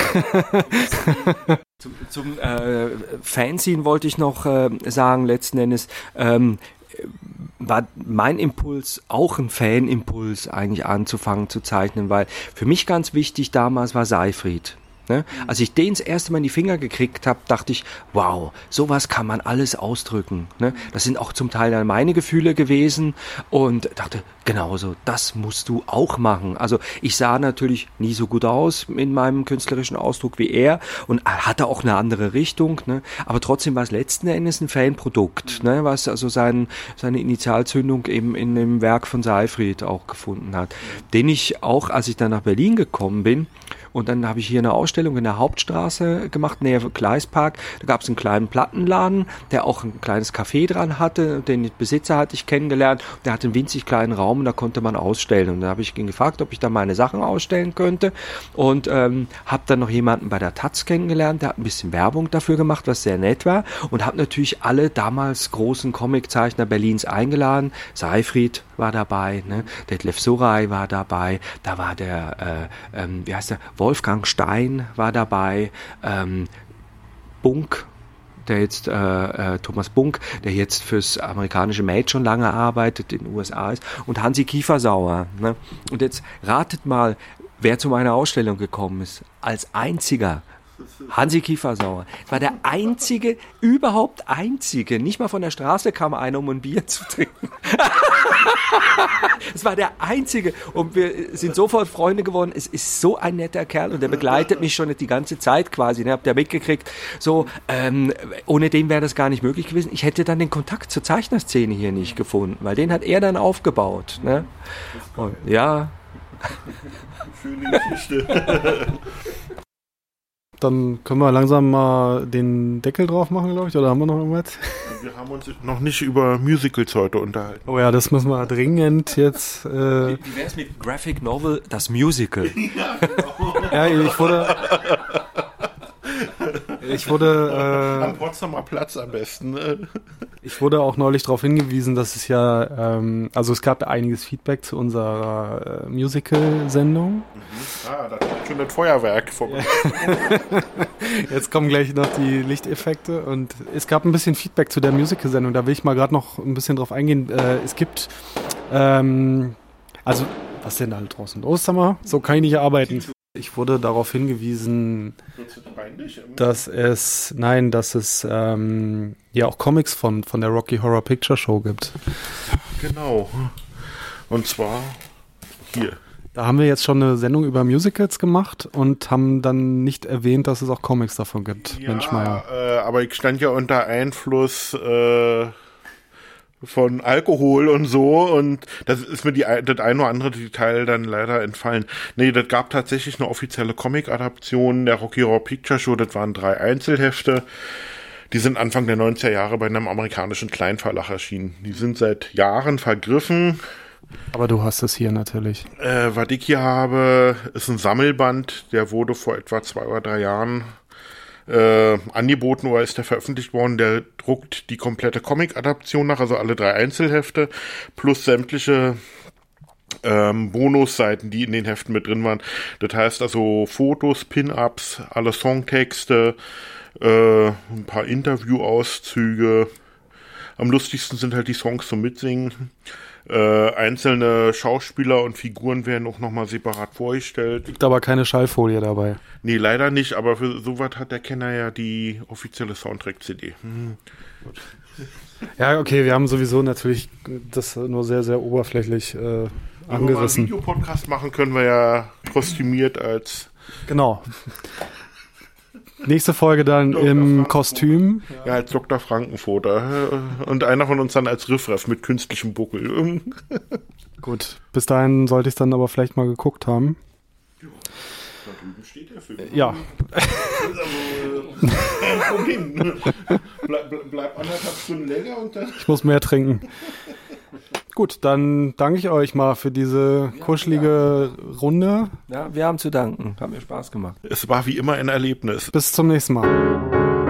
Zum Fanzine wollte ich noch sagen, letzten Endes war mein Impuls auch ein Fanimpuls eigentlich anzufangen zu zeichnen, weil für mich ganz wichtig damals war Seyfried. Ne? Als ich den das erste Mal in die Finger gekriegt habe, dachte ich, wow, sowas kann man alles ausdrücken. Ne? Das sind auch zum Teil dann meine Gefühle gewesen und dachte, genauso, das musst du auch machen. Also ich sah natürlich nie so gut aus in meinem künstlerischen Ausdruck wie er und hatte auch eine andere Richtung, ne? Aber trotzdem war es letzten Endes ein Fanprodukt, ne? Was also seine Initialzündung eben in dem Werk von Seyfried auch gefunden hat, den ich auch, als ich dann nach Berlin gekommen bin, und dann habe ich hier eine Ausstellung in der Hauptstraße gemacht, näher Gleispark. Da gab es einen kleinen Plattenladen, der auch ein kleines Café dran hatte. Den Besitzer hatte ich kennengelernt. Der hatte einen winzig kleinen Raum und da konnte man ausstellen. Und da habe ich ihn gefragt, ob ich da meine Sachen ausstellen könnte. Und habe dann noch jemanden bei der Taz kennengelernt. Der hat ein bisschen Werbung dafür gemacht, was sehr nett war. Und habe natürlich alle damals großen Comiczeichner Berlins eingeladen. Seyfried war dabei, ne? Detlef Suray war dabei. Da war der, wie heißt der? Wolfgang Stein war dabei, Bunk, der jetzt Thomas Bunk, der jetzt fürs amerikanische Made schon lange arbeitet, in den USA ist, und Hansi Kiefersauer. Ne? Und jetzt ratet mal, wer zu meiner Ausstellung gekommen ist, als einziger. Hansi Kiefersauer. Es war der einzige, überhaupt einzige, nicht mal von der Straße kam einer, um ein Bier zu trinken. Es war der einzige und wir sind sofort Freunde geworden. Es ist so ein netter Kerl und der begleitet mich schon die ganze Zeit quasi. Ne? Habt ihr mitgekriegt? So, ohne den wäre das gar nicht möglich gewesen. Ich hätte dann den Kontakt zur Zeichnerszene hier nicht gefunden, weil den hat er dann aufgebaut. Ne? Und, ja. Schöne Geschichte. Dann können wir langsam mal den Deckel drauf machen, glaube ich, oder haben wir noch irgendwas? Wir haben uns noch nicht über Musicals heute unterhalten. Oh ja, das müssen wir dringend jetzt... Wie wär's mit Graphic Novel, das Musical? Ja, genau. Ja, ich wurde am Potsdamer Platz am besten. Ich wurde auch neulich darauf hingewiesen, dass es ja, also es gab ja einiges Feedback zu unserer Musical-Sendung. Da kommt schon das Feuerwerk vorbei. Jetzt kommen gleich noch die Lichteffekte und es gab ein bisschen Feedback zu der Musical-Sendung, da will ich mal gerade noch ein bisschen drauf eingehen. Es gibt, also, was ist denn da halt draußen los, sag mal? So kann ich nicht arbeiten. Ich wurde darauf hingewiesen, dass es ja auch Comics von der Rocky Horror Picture Show gibt. Genau. Und zwar hier. Da haben wir jetzt schon eine Sendung über Musicals gemacht und haben dann nicht erwähnt, dass es auch Comics davon gibt. Ja, Mensch, Meier. Aber ich stand ja unter Einfluss von Alkohol und so und das ist mir das ein oder andere Detail dann leider entfallen. Nee, das gab tatsächlich eine offizielle Comic-Adaption der Rocky Horror Picture Show, das waren 3 Einzelhefte. Die sind Anfang der 90er Jahre bei einem amerikanischen Kleinverlag erschienen. Die sind seit Jahren vergriffen. Aber du hast es hier natürlich. Was ich hier habe, ist ein Sammelband, der wurde vor etwa 2 oder 3 Jahren angeboten oder ist der veröffentlicht worden. Der druckt die komplette Comic-Adaption nach, also alle 3 Einzelhefte plus sämtliche Bonusseiten, die in den Heften mit drin waren. Das heißt also Fotos, Pin-Ups, alle Songtexte, ein paar Interviewauszüge. Am lustigsten sind halt die Songs zum Mitsingen. Einzelne Schauspieler und Figuren werden auch nochmal separat vorgestellt. Liegt aber keine Schallfolie dabei. Nee, leider nicht, aber für sowas hat der Kenner ja die offizielle Soundtrack-CD. Ja, okay, wir haben sowieso natürlich das nur sehr, sehr oberflächlich angerissen. Wenn wir mal einen Videopodcast machen, können wir ja kostümiert als... Genau. Nächste Folge dann im Kostüm. Ja, als Dr. Frankenfoter. Und einer von uns dann als Riffraff mit künstlichem Buckel. Gut, bis dahin sollte ich es dann aber vielleicht mal geguckt haben. Da drüben steht der Film. Ja. Problem. Bleib 1,5 Stunden länger und dann... Ich muss mehr trinken. Gut, dann danke ich euch mal für diese kuschelige Runde. Ja, wir haben zu danken. Hat mir Spaß gemacht. Es war wie immer ein Erlebnis. Bis zum nächsten Mal.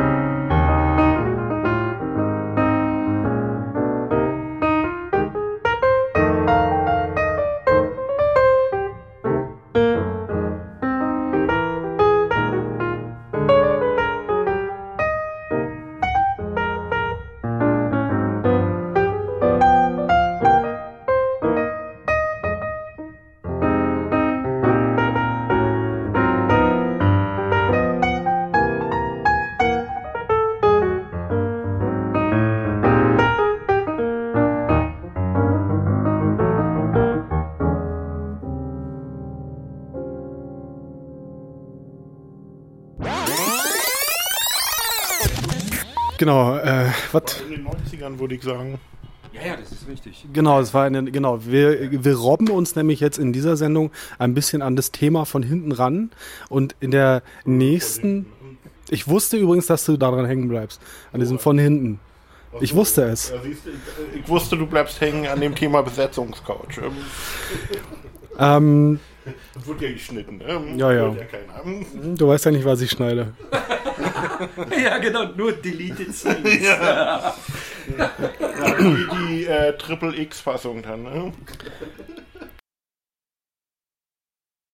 Genau, was? In den 90ern würde ich sagen. Ja, das ist richtig. Genau, wir robben uns nämlich jetzt in dieser Sendung ein bisschen an das Thema von hinten ran und in der nächsten, ich wusste übrigens, dass du daran hängen bleibst, an diesem von hinten. Ich wusste es. Ja, siehst du, ich wusste, du bleibst hängen an dem Thema Besetzungscouch. Das wird ja geschnitten. Ja. Ja keiner. Du weißt ja nicht, was ich schneide. Ja, genau, nur Deleted Scenes. Ja. Die Triple X-Fassung dann.